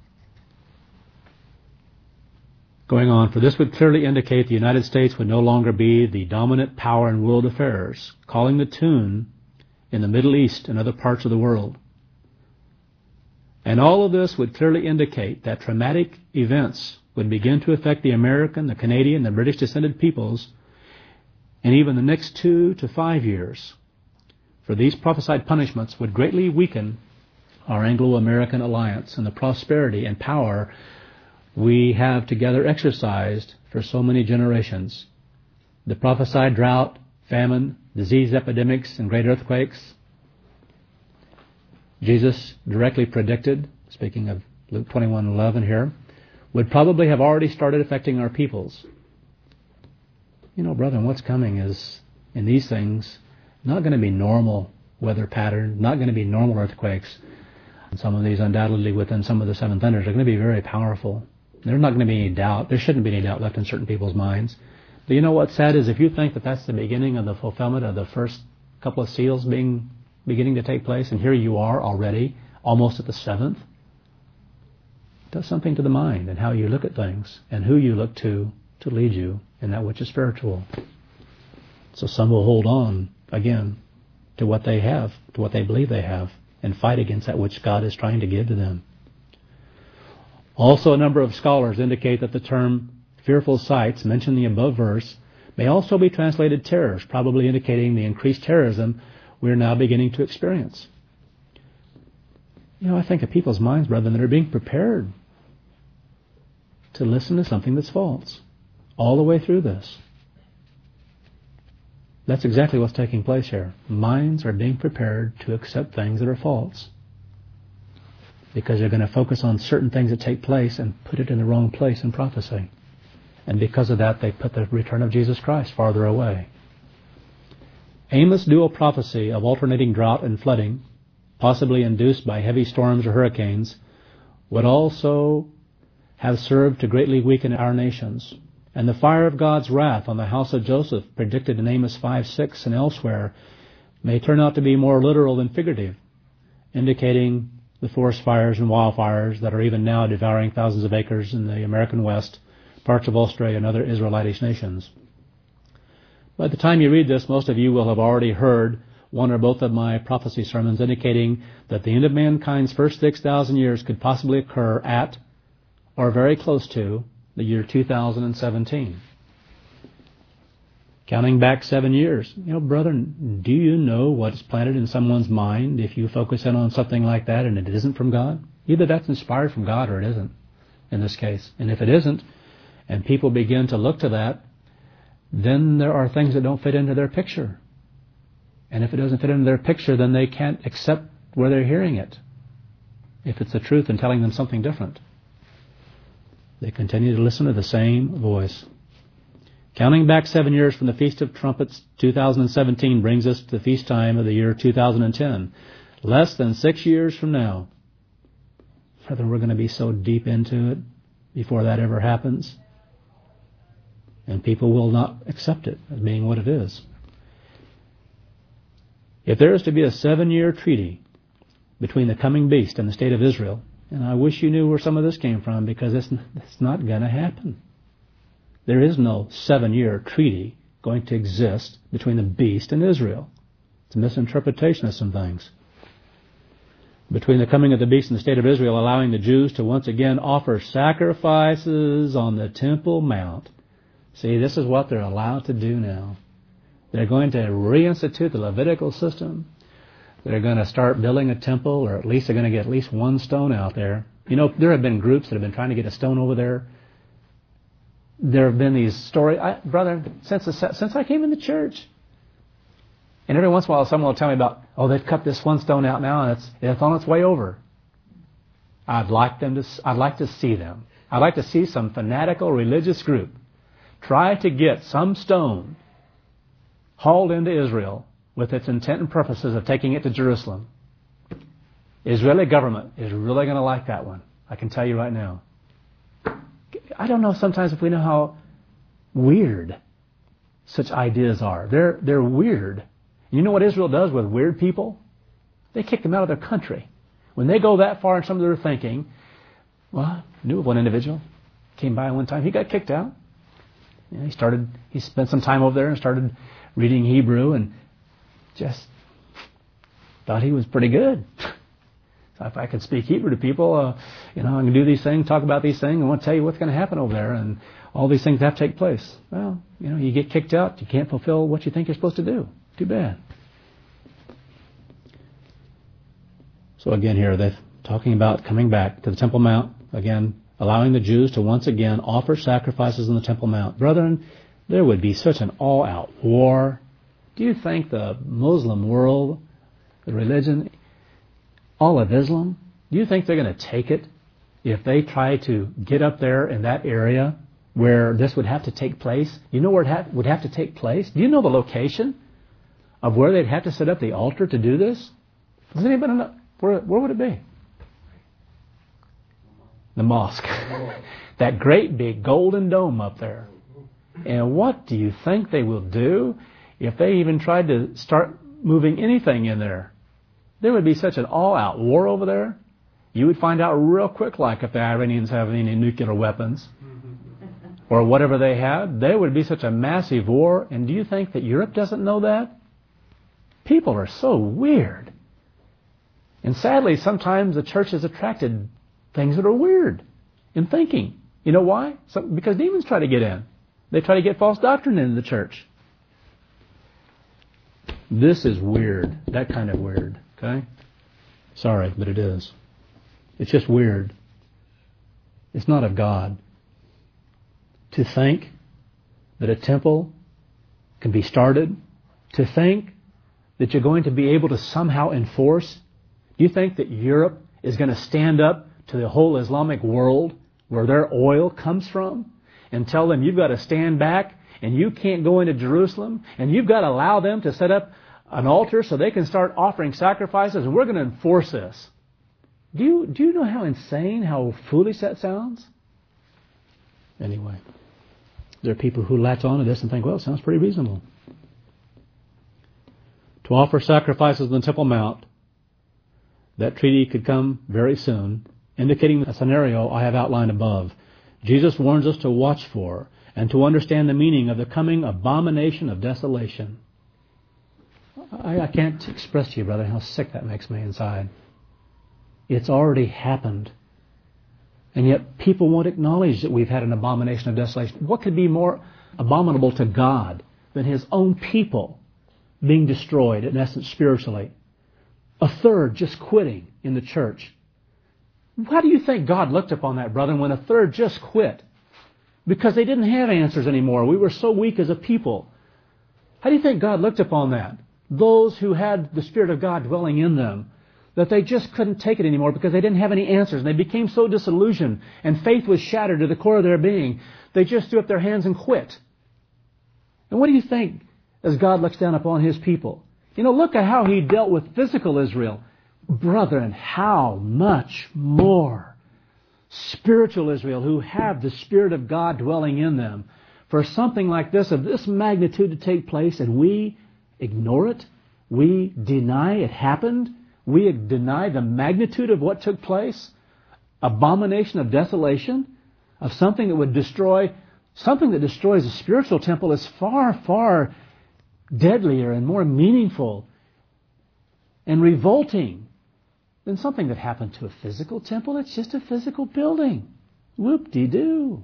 S1: Going on, for this would clearly indicate the United States would no longer be the dominant power in world affairs, calling the tune in the Middle East and other parts of the world. And all of this would clearly indicate that traumatic events would begin to affect the American, the Canadian, the British descended peoples in even the next two to five years. For these prophesied punishments would greatly weaken our Anglo-American alliance and the prosperity and power we have together exercised for so many generations. The prophesied drought, famine, disease epidemics, and great earthquakes, Jesus directly predicted, speaking of Luke twenty-one eleven here, would probably have already started affecting our peoples. You know, brethren, what's coming is, in these things, not going to be normal weather pattern, not going to be normal earthquakes. And some of these, undoubtedly, within some of the seven thunders, are going to be very powerful. There's not going to be any doubt. There shouldn't be any doubt left in certain people's minds. But you know what's sad is if you think that that's the beginning of the fulfillment of the first couple of seals being beginning to take place, and here you are already, almost at the seventh, it does something to the mind and how you look at things and who you look to to lead you in that which is spiritual. So some will hold on, again, to what they have, to what they believe they have, and fight against that which God is trying to give to them. Also, a number of scholars indicate that the term fearful sights mentioned in the above verse may also be translated terrors, probably indicating the increased terrorism we are now beginning to experience. You know, I think of people's minds, brethren, that are being prepared to listen to something that's false all the way through this. That's exactly what's taking place here. Minds are being prepared to accept things that are false, because they're going to focus on certain things that take place and put it in the wrong place in prophecy. And because of that, they put the return of Jesus Christ farther away. Amos' dual prophecy of alternating drought and flooding, possibly induced by heavy storms or hurricanes, would also have served to greatly weaken our nations. And the fire of God's wrath on the house of Joseph, predicted in Amos five six and elsewhere, may turn out to be more literal than figurative, indicating the forest fires and wildfires that are even now devouring thousands of acres in the American West, parts of Australia, and other Israelitish nations. By the time you read this, most of you will have already heard one or both of my prophecy sermons indicating that the end of mankind's first six thousand years could possibly occur at, or very close to, the year two thousand seventeen. Counting back seven years. You know, brethren, do you know what's planted in someone's mind if you focus in on something like that and it isn't from God? Either that's inspired from God or it isn't, in this case. And if it isn't, and people begin to look to that, then there are things that don't fit into their picture. And if it doesn't fit into their picture, then they can't accept where they're hearing it, if it's the truth and telling them something different. They continue to listen to the same voice. Counting back seven years from the Feast of Trumpets, two thousand seventeen brings us to the feast time of the year two thousand ten. Less than six years from now. Brother, we're going to be so deep into it before that ever happens. And people will not accept it as being what it is. If there is to be a seven-year treaty between the coming beast and the state of Israel, and I wish you knew where some of this came from, because it's, it's not going to happen. There is no seven-year treaty going to exist between the beast and Israel. It's a misinterpretation of some things. Between the coming of the beast and the state of Israel, allowing the Jews to once again offer sacrifices on the Temple Mount. See, this is what they're allowed to do now. They're going to reinstitute the Levitical system. They're going to start building a temple, or at least they're going to get at least one stone out there. You know, there have been groups that have been trying to get a stone over there. There have been these stories, I, brother, since the, since I came in the church. And every once in a while someone will tell me about, oh, they've cut this one stone out now and it's, it's on its way over. I'd like them to, I'd like to see them. I'd like to see some fanatical religious group try to get some stone hauled into Israel with its intent and purposes of taking it to Jerusalem. Israeli government is really going to like that one. I can tell you right now. I don't know sometimes if we know how weird such ideas are. They're, they're weird. You know what Israel does with weird people? They kick them out of their country. When they go that far in some of their thinking, well, I knew of one individual, came by one time, he got kicked out. You know, he started, he spent some time over there and started reading Hebrew and just thought he was pretty good. So if I could speak Hebrew to people, uh, you know, I can do these things, talk about these things, I want to tell you what's going to happen over there, and all these things have to take place. Well, you know, you get kicked out, you can't fulfill what you think you're supposed to do. Too bad. So again here, they're talking about coming back to the Temple Mount, again, allowing the Jews to once again offer sacrifices in the Temple Mount. Brethren, there would be such an all-out war. Do you think the Muslim world, the religion, all of Islam, do you think they're going to take it if they try to get up there in that area where this would have to take place? You know where it ha- would have to take place? Do you know the location of where they'd have to set up the altar to do this? Does anybody know? Where, where would it be? The mosque. That great big golden dome up there. And what do you think they will do if they even tried to start moving anything in there? There would be such an all-out war over there. You would find out real quick, like if the Iranians have any nuclear weapons or whatever they had. There would be such a massive war. And do you think that Europe doesn't know that? People are so weird. And sadly, sometimes the church has attracted things that are weird in thinking. You know why? So, because demons try to get in. They try to get false doctrine into the church. This is weird. That kind of weird. Okay? Sorry, but it is. It's just weird. It's not of God. To think that a temple can be started, to think that you're going to be able to somehow enforce. Do you think that Europe is going to stand up to the whole Islamic world where their oil comes from and tell them you've got to stand back and you can't go into Jerusalem and you've got to allow them to set up an altar so they can start offering sacrifices and we're going to enforce this? Do you, do you know how insane, how foolish that sounds? Anyway, there are people who latch on to this and think, well, it sounds pretty reasonable. To offer sacrifices on the Temple Mount, that treaty could come very soon, indicating a scenario I have outlined above. Jesus warns us to watch for and to understand the meaning of the coming abomination of desolation. I, I can't express to you, brother, how sick that makes me inside. It's already happened. And yet people won't acknowledge that we've had an abomination of desolation. What could be more abominable to God than His own people being destroyed, in essence, spiritually? A third just quitting in the church. How do you think God looked upon that, brother, when a third just quit? Because they didn't have answers anymore. We were so weak as a people. How do you think God looked upon that? Those who had the Spirit of God dwelling in them, that they just couldn't take it anymore because they didn't have any answers. And they became so disillusioned and faith was shattered to the core of their being. They just threw up their hands and quit. And what do you think as God looks down upon His people? You know, look at how He dealt with physical Israel. Brethren, how much more spiritual Israel who have the Spirit of God dwelling in them. For something like this, of this magnitude to take place, and we ignore it, we deny it happened, we deny the magnitude of what took place, abomination of desolation, of something that would destroy, something that destroys a spiritual temple is far, far deadlier and more meaningful and revolting than something that happened to a physical temple. It's just a physical building. Whoop-de-doo.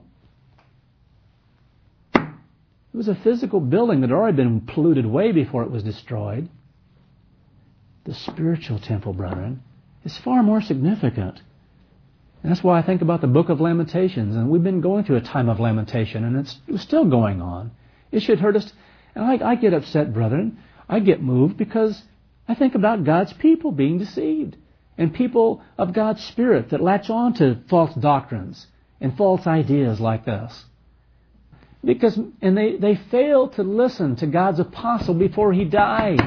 S1: It was a physical building that had already been polluted way before it was destroyed. The spiritual temple, brethren, is far more significant. And that's why I think about the book of Lamentations. And we've been going through a time of lamentation, and it's, it's still going on. It should hurt us. And I, I get upset, brethren. I get moved because I think about God's people being deceived. and people of God's Spirit that latch on to false doctrines and false ideas like this. Because, and they, they fail to listen to God's apostle before he died.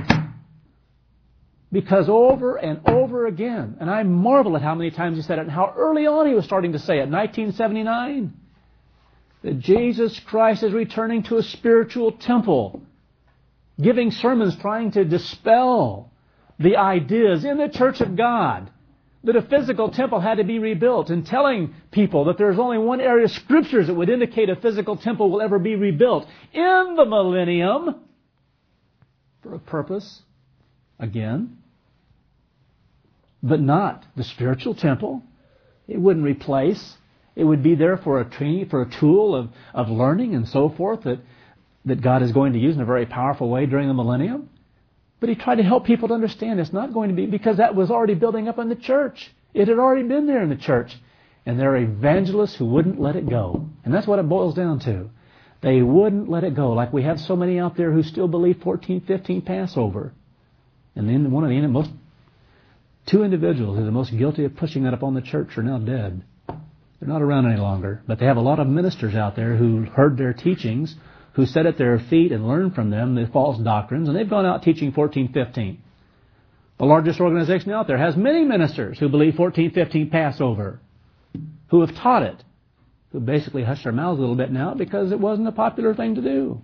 S1: Because over and over again, and I marvel at how many times he said it and how early on he was starting to say it, nineteen seventy-nine, that Jesus Christ is returning to a spiritual temple, giving sermons trying to dispel the ideas in the church of God that a physical temple had to be rebuilt, and telling people that there's only one area of Scriptures that would indicate a physical temple will ever be rebuilt in the millennium for a purpose, again, but not the spiritual temple. It wouldn't replace. It would be there for a training, for a tool of, of learning and so forth that, that God is going to use in a very powerful way during the millennium. But he tried to help people to understand it's not going to be, because that was already building up in the church. It had already been there in the church. And there are evangelists who wouldn't let it go. And that's what it boils down to. They wouldn't let it go. Like we have so many out there who still believe fourteen fifteen Passover. And then one of the most, two individuals who are the most guilty of pushing that upon the church are now dead. They're not around any longer. But they have a lot of ministers out there who heard their teachings, who sat at their feet and learned from them the false doctrines, and they've gone out teaching fourteen fifteen. The largest organization out there has many ministers who believe fourteen fifteen Passover, who have taught it, who basically hushed their mouths a little bit now because it wasn't a popular thing to do.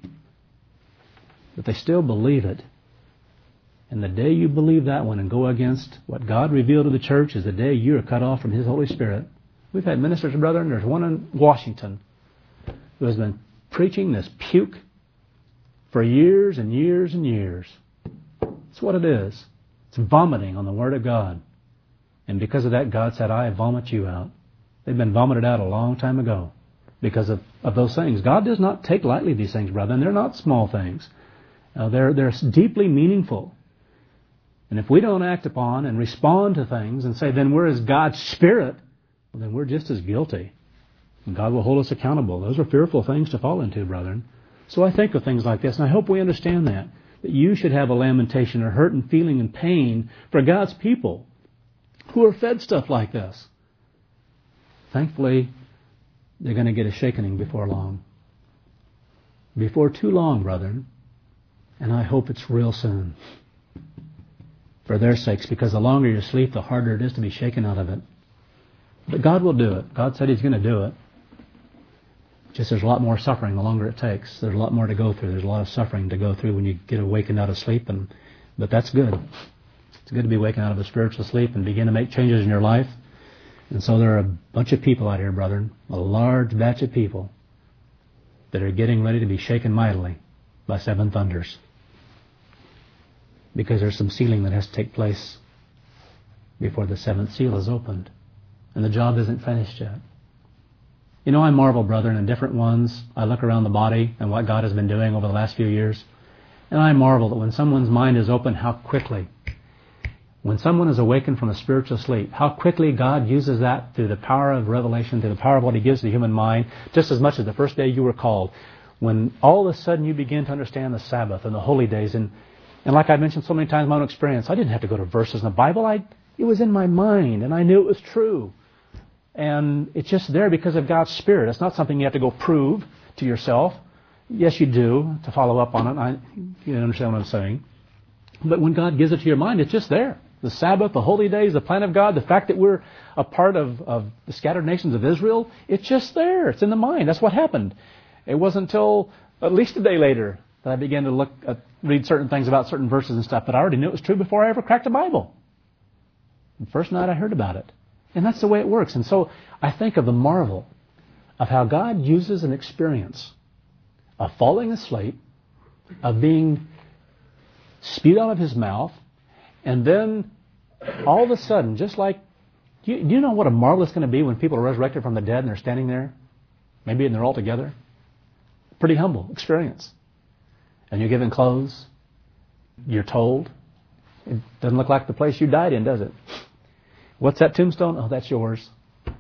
S1: But they still believe it. And the day you believe that one and go against what God revealed to the church is the day you are cut off from His Holy Spirit. We've had ministers, brethren. There's one in Washington who has been preaching this puke for years and years and years. That's what it is. It's vomiting on the Word of God. And because of that, God said, I vomit you out. They've been vomited out a long time ago because of, of those things. God does not take lightly these things, brethren. They're not small things. Uh, they're, they're deeply meaningful. And if we don't act upon and respond to things and say, then we're as God's Spirit, well, then we're just as guilty. And God will hold us accountable. Those are fearful things to fall into, brethren. So I think of things like this, and I hope we understand that, that you should have a lamentation or hurt and feeling and pain for God's people who are fed stuff like this. Thankfully, they're going to get a shakening before long. Before too long, brethren. And I hope it's real soon. For their sakes, because the longer you sleep, the harder it is to be shaken out of it. But God will do it. God said He's going to do it. Just there's a lot more suffering the longer it takes. There's a lot more to go through. There's a lot of suffering to go through when you get awakened out of sleep. And but that's good. It's good to be awakened out of a spiritual sleep and begin to make changes in your life. And so there are a bunch of people out here, brethren, a large batch of people that are getting ready to be shaken mightily by seven thunders. Because there's some sealing that has to take place before the seventh seal is opened. And the job isn't finished yet. You know, I marvel, brethren, in different ones. I look around the body and what God has been doing over the last few years. And I marvel that when someone's mind is open, how quickly, when someone is awakened from a spiritual sleep, how quickly God uses that through the power of revelation, through the power of what He gives to the human mind, just as much as the first day you were called. When all of a sudden you begin to understand the Sabbath and the holy days. And, and like I mentioned so many times in my own experience, I didn't have to go to verses in the Bible. I, it was in my mind, and I knew it was true. And it's just there because of God's Spirit. It's not something you have to go prove to yourself. Yes, you do, to follow up on it. I, you understand what I'm saying. But when God gives it to your mind, it's just there. The Sabbath, the holy days, the plan of God, the fact that we're a part of, of the scattered nations of Israel, it's just there. It's in the mind. That's what happened. It wasn't until at least a day later that I began to look at, read certain things about certain verses and stuff, but I already knew it was true before I ever cracked the Bible. The first night I heard about it. And that's the way it works. And so I think of the marvel of how God uses an experience of falling asleep, of being spewed out of His mouth, and then all of a sudden, just like, do you, do you know what a marvel it's going to be when people are resurrected from the dead and they're standing there? Maybe and they're all together. Pretty humble experience. And you're given clothes. You're told. It doesn't look like the place you died in, does it? What's that tombstone? Oh, that's yours.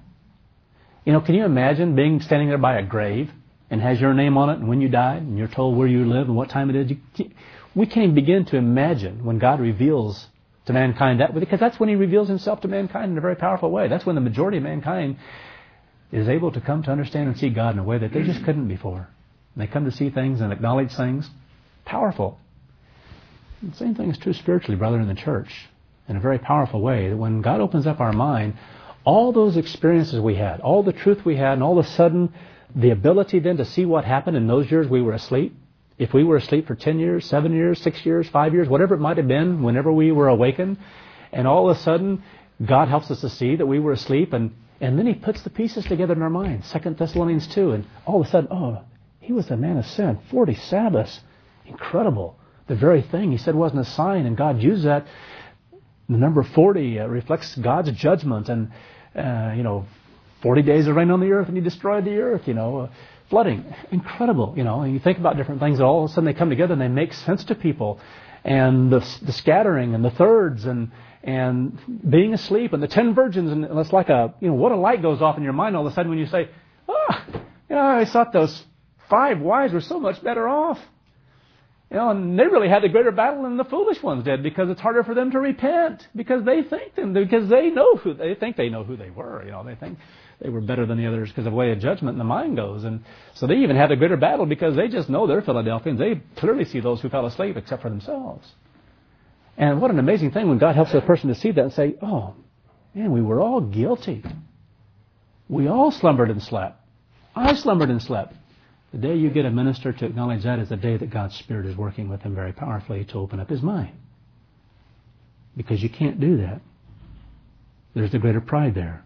S1: You know, can you imagine being standing there by a grave and has your name on it and when you died and you're told where you live and what time it is? You, we can't even begin to imagine when God reveals to mankind, that because that's when he reveals himself to mankind in a very powerful way. That's when the majority of mankind is able to come to understand and see God in a way that they just couldn't before. And they come to see things and acknowledge things. Powerful. The same thing is true spiritually, brother, in the church, in a very powerful way. That when God opens up our mind, all those experiences we had, all the truth we had, and all of a sudden the ability then to see what happened in those years we were asleep. If we were asleep for ten years, seven years, six years, five years, whatever it might have been, whenever we were awakened, and all of a sudden God helps us to see that we were asleep, and, and then He puts the pieces together in our minds. Second Thessalonians two, and all of a sudden, oh, he was a man of sin. forty Sabbaths. Incredible. The very thing He said wasn't a sign, and God used that. The number forty uh, reflects God's judgment, and, uh, you know, forty days of rain on the earth, and He destroyed the earth, you know, uh, flooding. Incredible, you know, and you think about different things, and all of a sudden they come together and they make sense to people. And the, the scattering and the thirds and and being asleep and the ten virgins, and it's like a, you know, what a light goes off in your mind all of a sudden when you say, ah, oh, you know, I thought those five wise were so much better off. You know, and they really had the greater battle than the foolish ones did, because it's harder for them to repent, because they think them, because they know who they think they know who they were. You know, they think they were better than the others because of the way of judgment in the mind goes, and so they even had a greater battle because they just know they're Philadelphians. They clearly see those who fell asleep, except for themselves. And what an amazing thing when God helps a person to see that and say, "Oh, man, we were all guilty. We all slumbered and slept. I slumbered and slept." The day you get a minister to acknowledge that is the day that God's Spirit is working with him very powerfully to open up his mind. Because you can't do that. There's the greater pride there.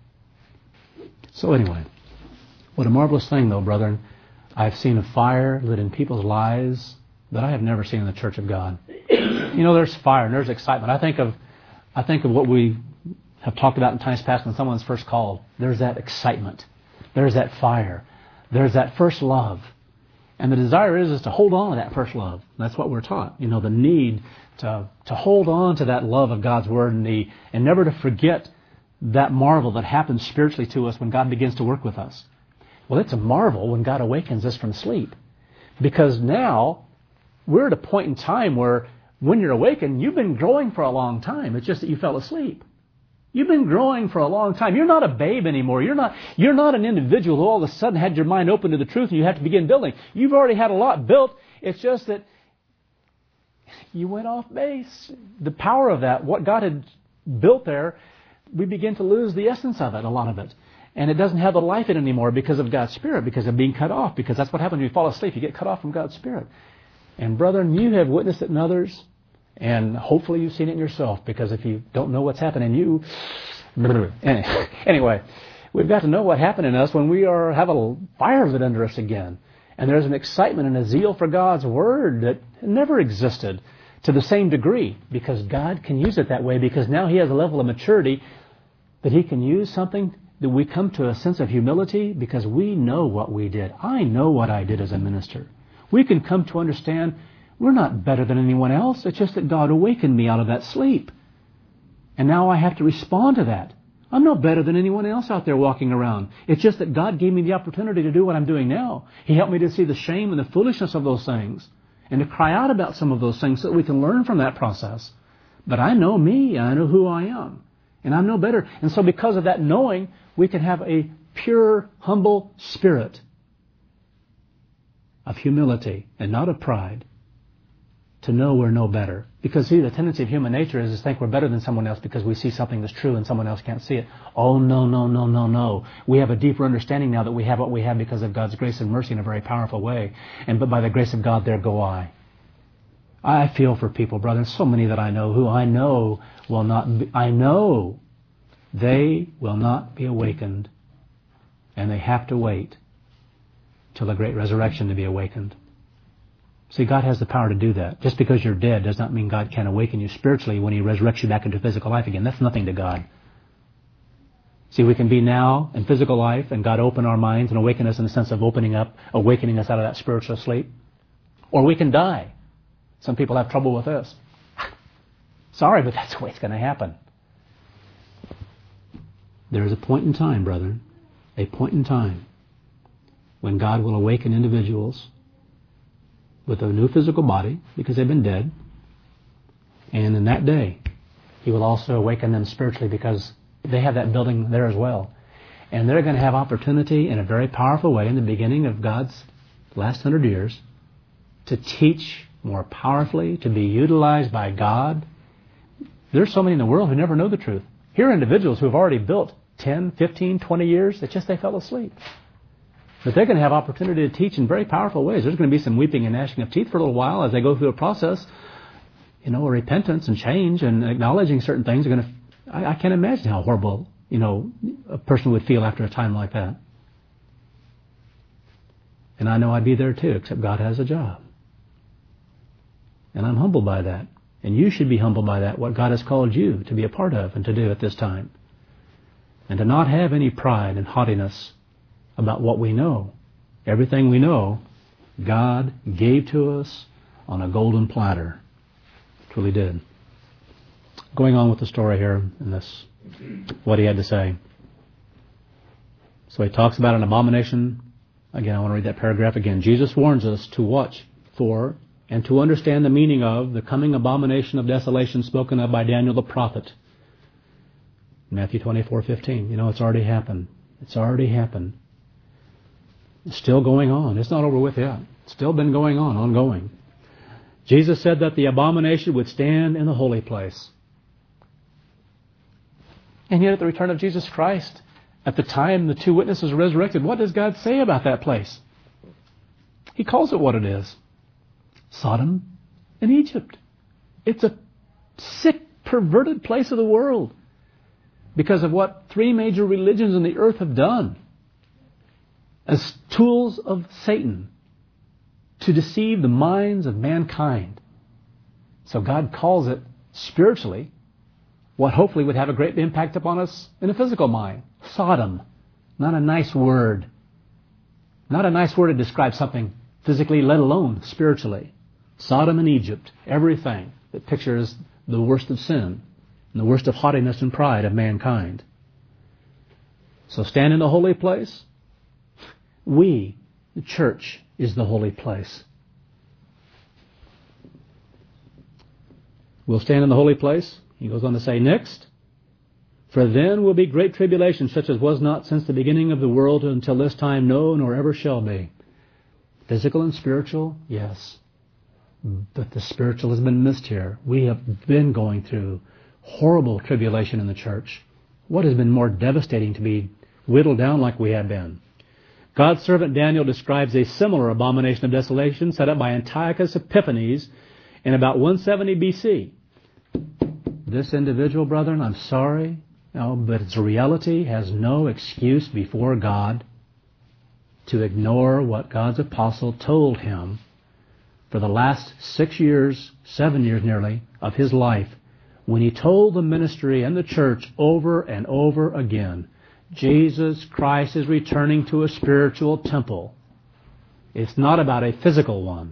S1: So anyway, what a marvelous thing though, brethren. I've seen a fire lit in people's lives that I have never seen in the Church of God. You know, there's fire and there's excitement. I think of, I think of what we have talked about in times past when someone's first called. There's that excitement. There's that fire. There's that first love. And the desire is, is to hold on to that first love. That's what we're taught. You know, the need to to hold on to that love of God's Word and, the, and never to forget that marvel that happens spiritually to us when God begins to work with us. Well, it's a marvel when God awakens us from sleep. Because now we're at a point in time where when you're awakened, you've been growing for a long time. It's just that you fell asleep. You've been growing for a long time. You're not a babe anymore. You're not, you're not an individual who all of a sudden had your mind open to the truth and you have to begin building. You've already had a lot built. It's just that you went off base. The power of that, what God had built there, we begin to lose the essence of it, a lot of it. And it doesn't have the life in it anymore because of God's Spirit, because of being cut off. Because that's what happens when you fall asleep. You get cut off from God's Spirit. And brethren, you have witnessed it in others. And hopefully you've seen it in yourself, because if you don't know what's happening in you... Anyway, we've got to know what happened in us when we are have a fire lit under us again. And there's an excitement and a zeal for God's Word that never existed to the same degree, because God can use it that way, because now He has a level of maturity that He can use something that we come to a sense of humility because we know what we did. I know what I did as a minister. We can come to understand we're not better than anyone else. It's just that God awakened me out of that sleep. And now I have to respond to that. I'm no better than anyone else out there walking around. It's just that God gave me the opportunity to do what I'm doing now. He helped me to see the shame and the foolishness of those things and to cry out about some of those things so that we can learn from that process. But I know me. I know who I am. And I'm no better. And so because of that knowing, we can have a pure, humble spirit of humility and not of pride. To know we're no better. Because, see, the tendency of human nature is to think we're better than someone else because we see something that's true and someone else can't see it. Oh, no, no, no, no, no. We have a deeper understanding now that we have what we have because of God's grace and mercy in a very powerful way. And but by the grace of God, there go I. I feel for people, brother. So many that I know who I know will not be, I know they will not be awakened. And they have to wait till the great resurrection to be awakened. See, God has the power to do that. Just because you're dead does not mean God can't awaken you spiritually when He resurrects you back into physical life again. That's nothing to God. See, we can be now in physical life and God open our minds and awaken us in the sense of opening up, awakening us out of that spiritual sleep. Or we can die. Some people have trouble with this. Sorry, but that's the way it's going to happen. There is a point in time, brethren, a point in time when God will awaken individuals with a new physical body because they've been dead. And in that day, He will also awaken them spiritually because they have that building there as well. And they're going to have opportunity in a very powerful way in the beginning of God's last hundred years to teach more powerfully, to be utilized by God. There's so many in the world who never know the truth. Here are individuals who have already built ten, fifteen, twenty years. It's just they fell asleep. But they're going to have opportunity to teach in very powerful ways. There's going to be some weeping and gnashing of teeth for a little while as they go through a process, you know, repentance and change and acknowledging certain things. Are going to, I, I can't imagine how horrible, you know, a person would feel after a time like that. And I know I'd be there too, except God has a job. And I'm humbled by that. And you should be humbled by that, what God has called you to be a part of and to do at this time. And to not have any pride and haughtiness about what we know. Everything we know, God gave to us on a golden platter. Truly did. Going on with the story here in this, what he had to say. So he talks about an abomination. Again, I want to read that paragraph again. Jesus warns us to watch for and to understand the meaning of the coming abomination of desolation spoken of by Daniel the prophet. Matthew twenty-four fifteen. You know, it's already happened. It's already happened. It's still going on. It's not over with yet. It's still been going on, ongoing. Jesus said that the abomination would stand in the holy place. And yet at the return of Jesus Christ, at the time the two witnesses are resurrected, what does God say about that place? He calls it what it is. Sodom and Egypt. It's a sick, perverted place of the world because of what three major religions on the earth have done as tools of Satan to deceive the minds of mankind. So God calls it spiritually what hopefully would have a great impact upon us in a physical mind. Sodom. Not a nice word. Not a nice word to describe something physically, let alone spiritually. Sodom and Egypt. Everything that pictures the worst of sin and the worst of haughtiness and pride of mankind. So stand in the holy place. We, the church, is the holy place. We'll stand in the holy place. He goes on to say next, for then will be great tribulation, such as was not since the beginning of the world until this time, no, nor ever shall be. Physical and spiritual, yes. But the spiritual has been missed here. We have been going through horrible tribulation in the church. What has been more devastating to be whittled down like we have been? God's servant Daniel describes a similar abomination of desolation set up by Antiochus Epiphanes in about one seventy B C. This individual, brethren, I'm sorry, no, but it's a reality, has no excuse before God to ignore what God's apostle told him for the last six years, seven years nearly, of his life, when he told the ministry and the church over and over again, Jesus Christ is returning to a spiritual temple. It's not about a physical one.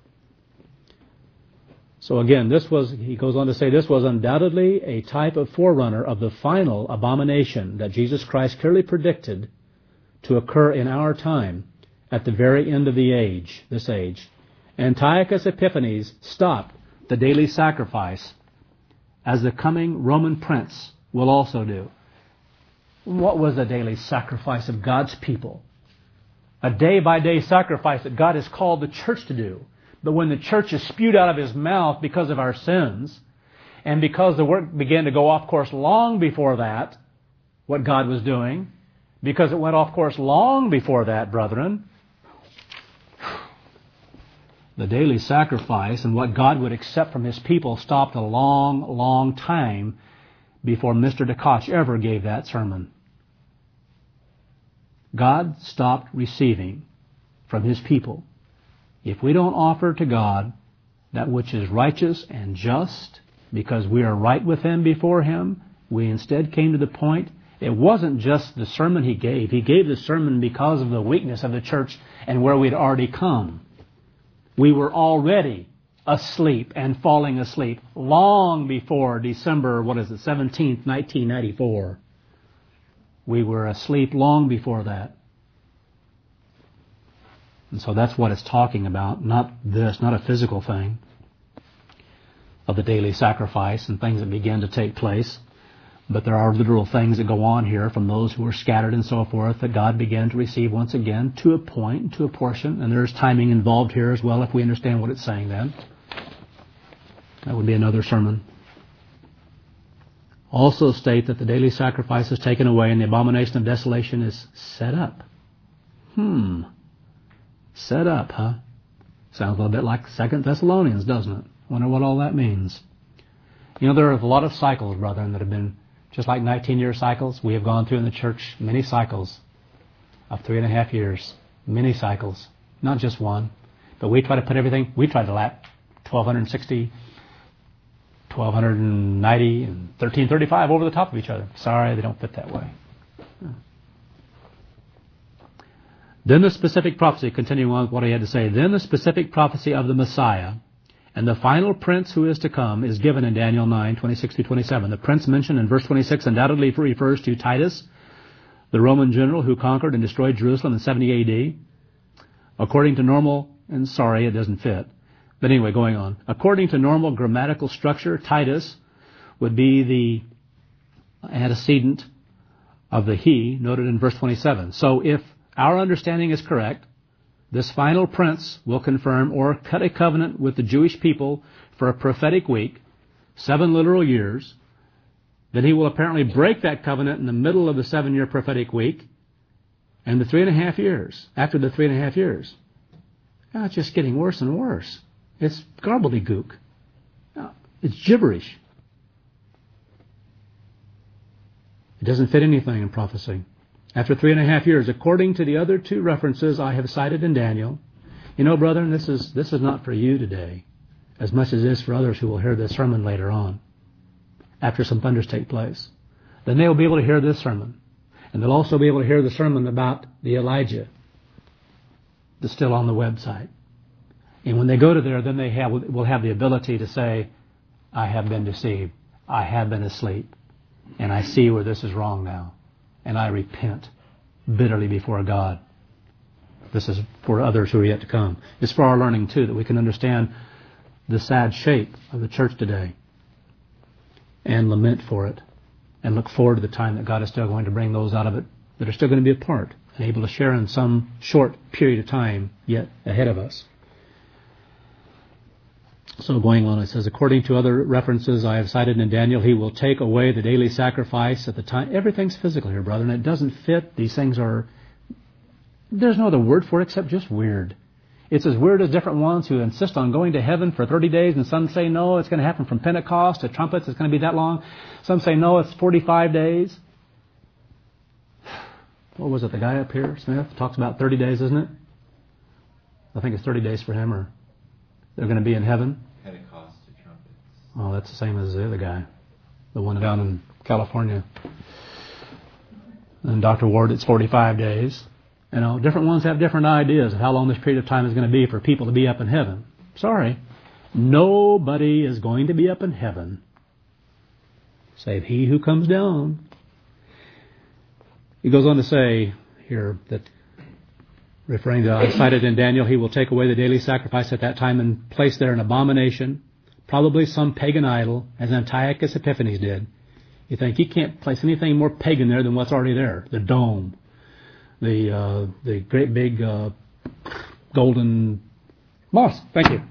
S1: So again, this was, he goes on to say, this was undoubtedly a type of forerunner of the final abomination that Jesus Christ clearly predicted to occur in our time at the very end of the age, this age. Antiochus Epiphanes stopped the daily sacrifice, as the coming Roman prince will also do. What was the daily sacrifice of God's people? A day-by-day sacrifice that God has called the church to do. But when the church is spewed out of his mouth because of our sins, and because the work began to go off course long before that, what God was doing, because it went off course long before that, brethren, the daily sacrifice and what God would accept from his people stopped a long, long time before Mister DeKoch ever gave that sermon. God stopped receiving from his people. If we don't offer to God that which is righteous and just, because we are right with him before him, we instead came to the point, it wasn't just the sermon he gave. He gave the sermon because of the weakness of the church and where we'd already come. We were already asleep and falling asleep long before December, what is it, seventeenth, nineteen ninety-four. We were asleep long before that. And so that's what it's talking about, not this, not a physical thing. of the daily sacrifice and things that begin to take place. But there are literal things that go on here from those who are scattered and so forth that God began to receive once again to a point, to a portion. And there's timing involved here as well if we understand what it's saying then. That would be another sermon. Also state that the daily sacrifice is taken away and the abomination of desolation is set up. Hmm. Set up, huh? Sounds a little bit like Second Thessalonians, doesn't it? Wonder what all that means. You know, there are a lot of cycles, brethren, that have been just like nineteen-year cycles. We have gone through in the church many cycles of three and a half years. Many cycles. Not just one. But we try to put everything, we try to lap twelve sixty, twelve ninety, and thirteen thirty-five over the top of each other. Sorry, they don't fit that way. Then the specific prophecy, continuing on with what he had to say, then the specific prophecy of the Messiah and the final prince who is to come is given in Daniel nine, twenty-six through twenty-seven. The prince mentioned in verse twenty-six undoubtedly refers to Titus, the Roman general who conquered and destroyed Jerusalem in seventy A D. According to normal, and sorry, it doesn't fit. But anyway, going on. According to normal grammatical structure, Titus would be the antecedent of the he noted in verse twenty-seven. So if our understanding is correct, this final prince will confirm or cut a covenant with the Jewish people for a prophetic week, seven literal years. Then he will apparently break that covenant in the middle of the seven-year prophetic week and the three and a half years, after the three and a half years. Now, it's just getting worse and worse. It's gobbledygook. It's gibberish. It doesn't fit anything in prophecy. After three and a half years, according to the other two references I have cited in Daniel. You know, brethren, this is this is not for you today, as much as it is for others who will hear this sermon later on, after some thunders take place. Then they will be able to hear this sermon. And they'll also be able to hear the sermon about the Elijah that's still on the website. And when they go to there, then they have will have the ability to say, I have been deceived. I have been asleep. And I see where this is wrong now. And I repent bitterly before God. This is for others who are yet to come. It's for our learning, too, that we can understand the sad shape of the church today and lament for it and look forward to the time that God is still going to bring those out of it that are still going to be a part and able to share in some short period of time yet ahead of us. So going on, it says, according to other references I have cited in Daniel, he will take away the daily sacrifice at the time. Everything's physical here, brother, and it doesn't fit. These things are, there's no other word for it except just weird. It's as weird as different ones who insist on going to heaven for thirty days, and some say, no, it's going to happen from Pentecost to trumpets. It's going to be that long. Some say, no, it's forty-five days. What was it, the guy up here, Smith, talks about thirty days, isn't it? I think it's thirty days for him, or they're going to be in heaven.
S2: Pentecost to trumpets.
S1: Oh, that's the same as the other guy, the one down in California. And Doctor Ward, it's forty-five days. You know, different ones have different ideas of how long this period of time is going to be for people to be up in heaven. Sorry, nobody is going to be up in heaven save he who comes down. He goes on to say here that, referring to, I cited in Daniel, he will take away the daily sacrifice at that time and place there an abomination, probably some pagan idol, as Antiochus Epiphanes did. You think he can't place anything more pagan there than what's already there. The dome, the uh, the great big uh, golden mosque. Thank you.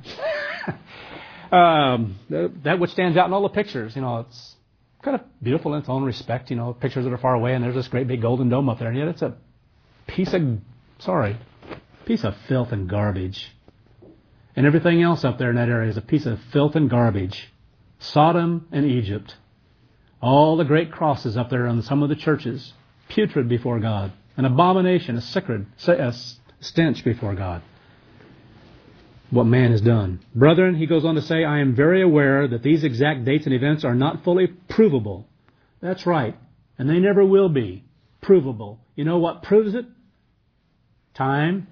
S1: um, that which stands out in all the pictures. You know, it's kind of beautiful in its own respect. You know, pictures that are far away, and there's this great big golden dome up there, and yet it's a piece of Sorry, piece of filth and garbage. And everything else up there in that area is a piece of filth and garbage. Sodom and Egypt. All the great crosses up there on some of the churches. Putrid before God. An abomination, a sacred a stench before God. What man has done. Brethren, he goes on to say, I am very aware that these exact dates and events are not fully provable. That's right. And they never will be provable. You know what proves it? Time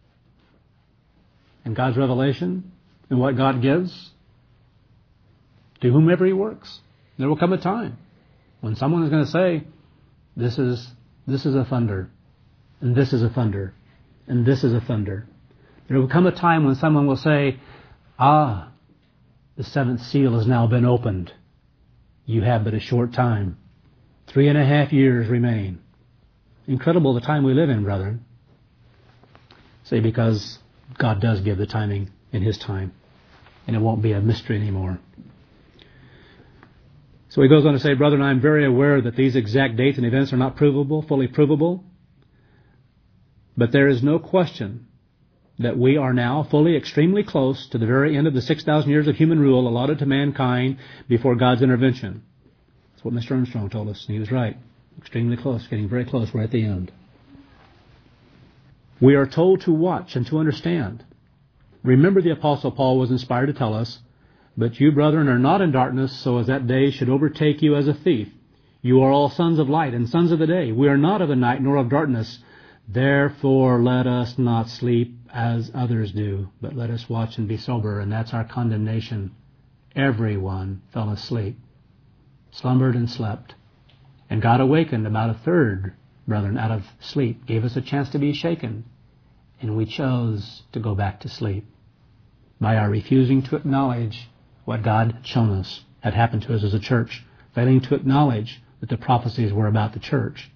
S1: and God's revelation and what God gives to whomever he works. There will come a time when someone is going to say, this is this is a thunder, and this is a thunder, and this is a thunder. There will come a time when someone will say, ah, The seventh seal has now been opened. You have but a short time. Three and a half years remain. Incredible the time we live in, brethren. See, because God does give the timing in His time, and it won't be a mystery anymore. So he goes on to say, brethren, I am very aware that these exact dates and events are not provable, fully provable, but there is no question that we are now fully, extremely close to the very end of the six thousand years of human rule allotted to mankind before God's intervention. That's what Mister Armstrong told us, and he was right. Extremely close, getting very close. We're at the end. We are told to watch and to understand. Remember, the Apostle Paul was inspired to tell us, but you, brethren, are not in darkness, so as that day should overtake you as a thief. You are all sons of light and sons of the day. We are not of the night nor of darkness. Therefore let us not sleep as others do, but let us watch and be sober. And that's our condemnation. Everyone fell asleep, slumbered and slept. And God awakened about a third, brethren, out of sleep, gave us a chance to be shaken. And we chose to go back to sleep by our refusing to acknowledge what God had shown us had happened to us as a church, failing to acknowledge that the prophecies were about the church.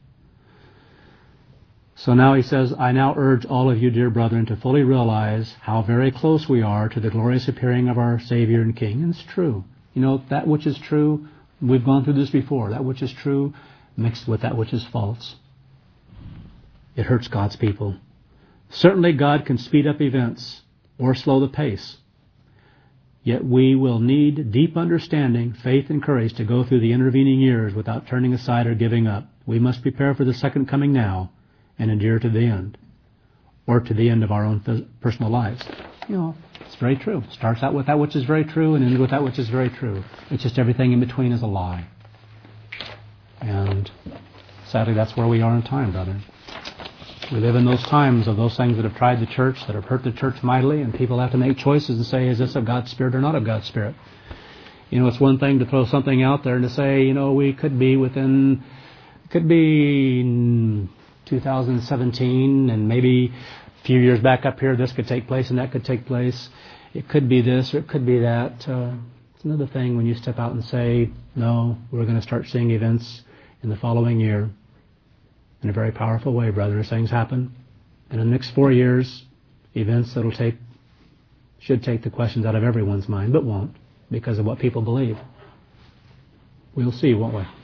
S1: So now he says, I now urge all of you, dear brethren, to fully realize how very close we are to the glorious appearing of our Savior and King. And it's true. You know, that which is true, we've gone through this before, that which is true mixed with that which is false. It hurts God's people. Certainly God can speed up events or slow the pace. Yet we will need deep understanding, faith, and courage to go through the intervening years without turning aside or giving up. We must prepare for the second coming now and endure to the end, or to the end of our own personal lives. You know, it's very true. It starts out with that which is very true and ends with that which is very true. It's just everything in between is a lie. And sadly, that's where we are in time, brother. We live in those times of those things that have tried the church, that have hurt the church mightily, and people have to make choices and say, is this of God's Spirit or not of God's Spirit? You know, it's one thing to throw something out there and to say, you know, we could be within, could be two thousand seventeen, and maybe a few years back up here, this could take place and that could take place. It could be this or it could be that. Uh, it's another thing when you step out and say, no, we're going to start seeing events in the following year. In a very powerful way, brother, as things happen. And in the next four years, events that'll take, should take the questions out of everyone's mind, but won't, because of what people believe. We'll see, won't we?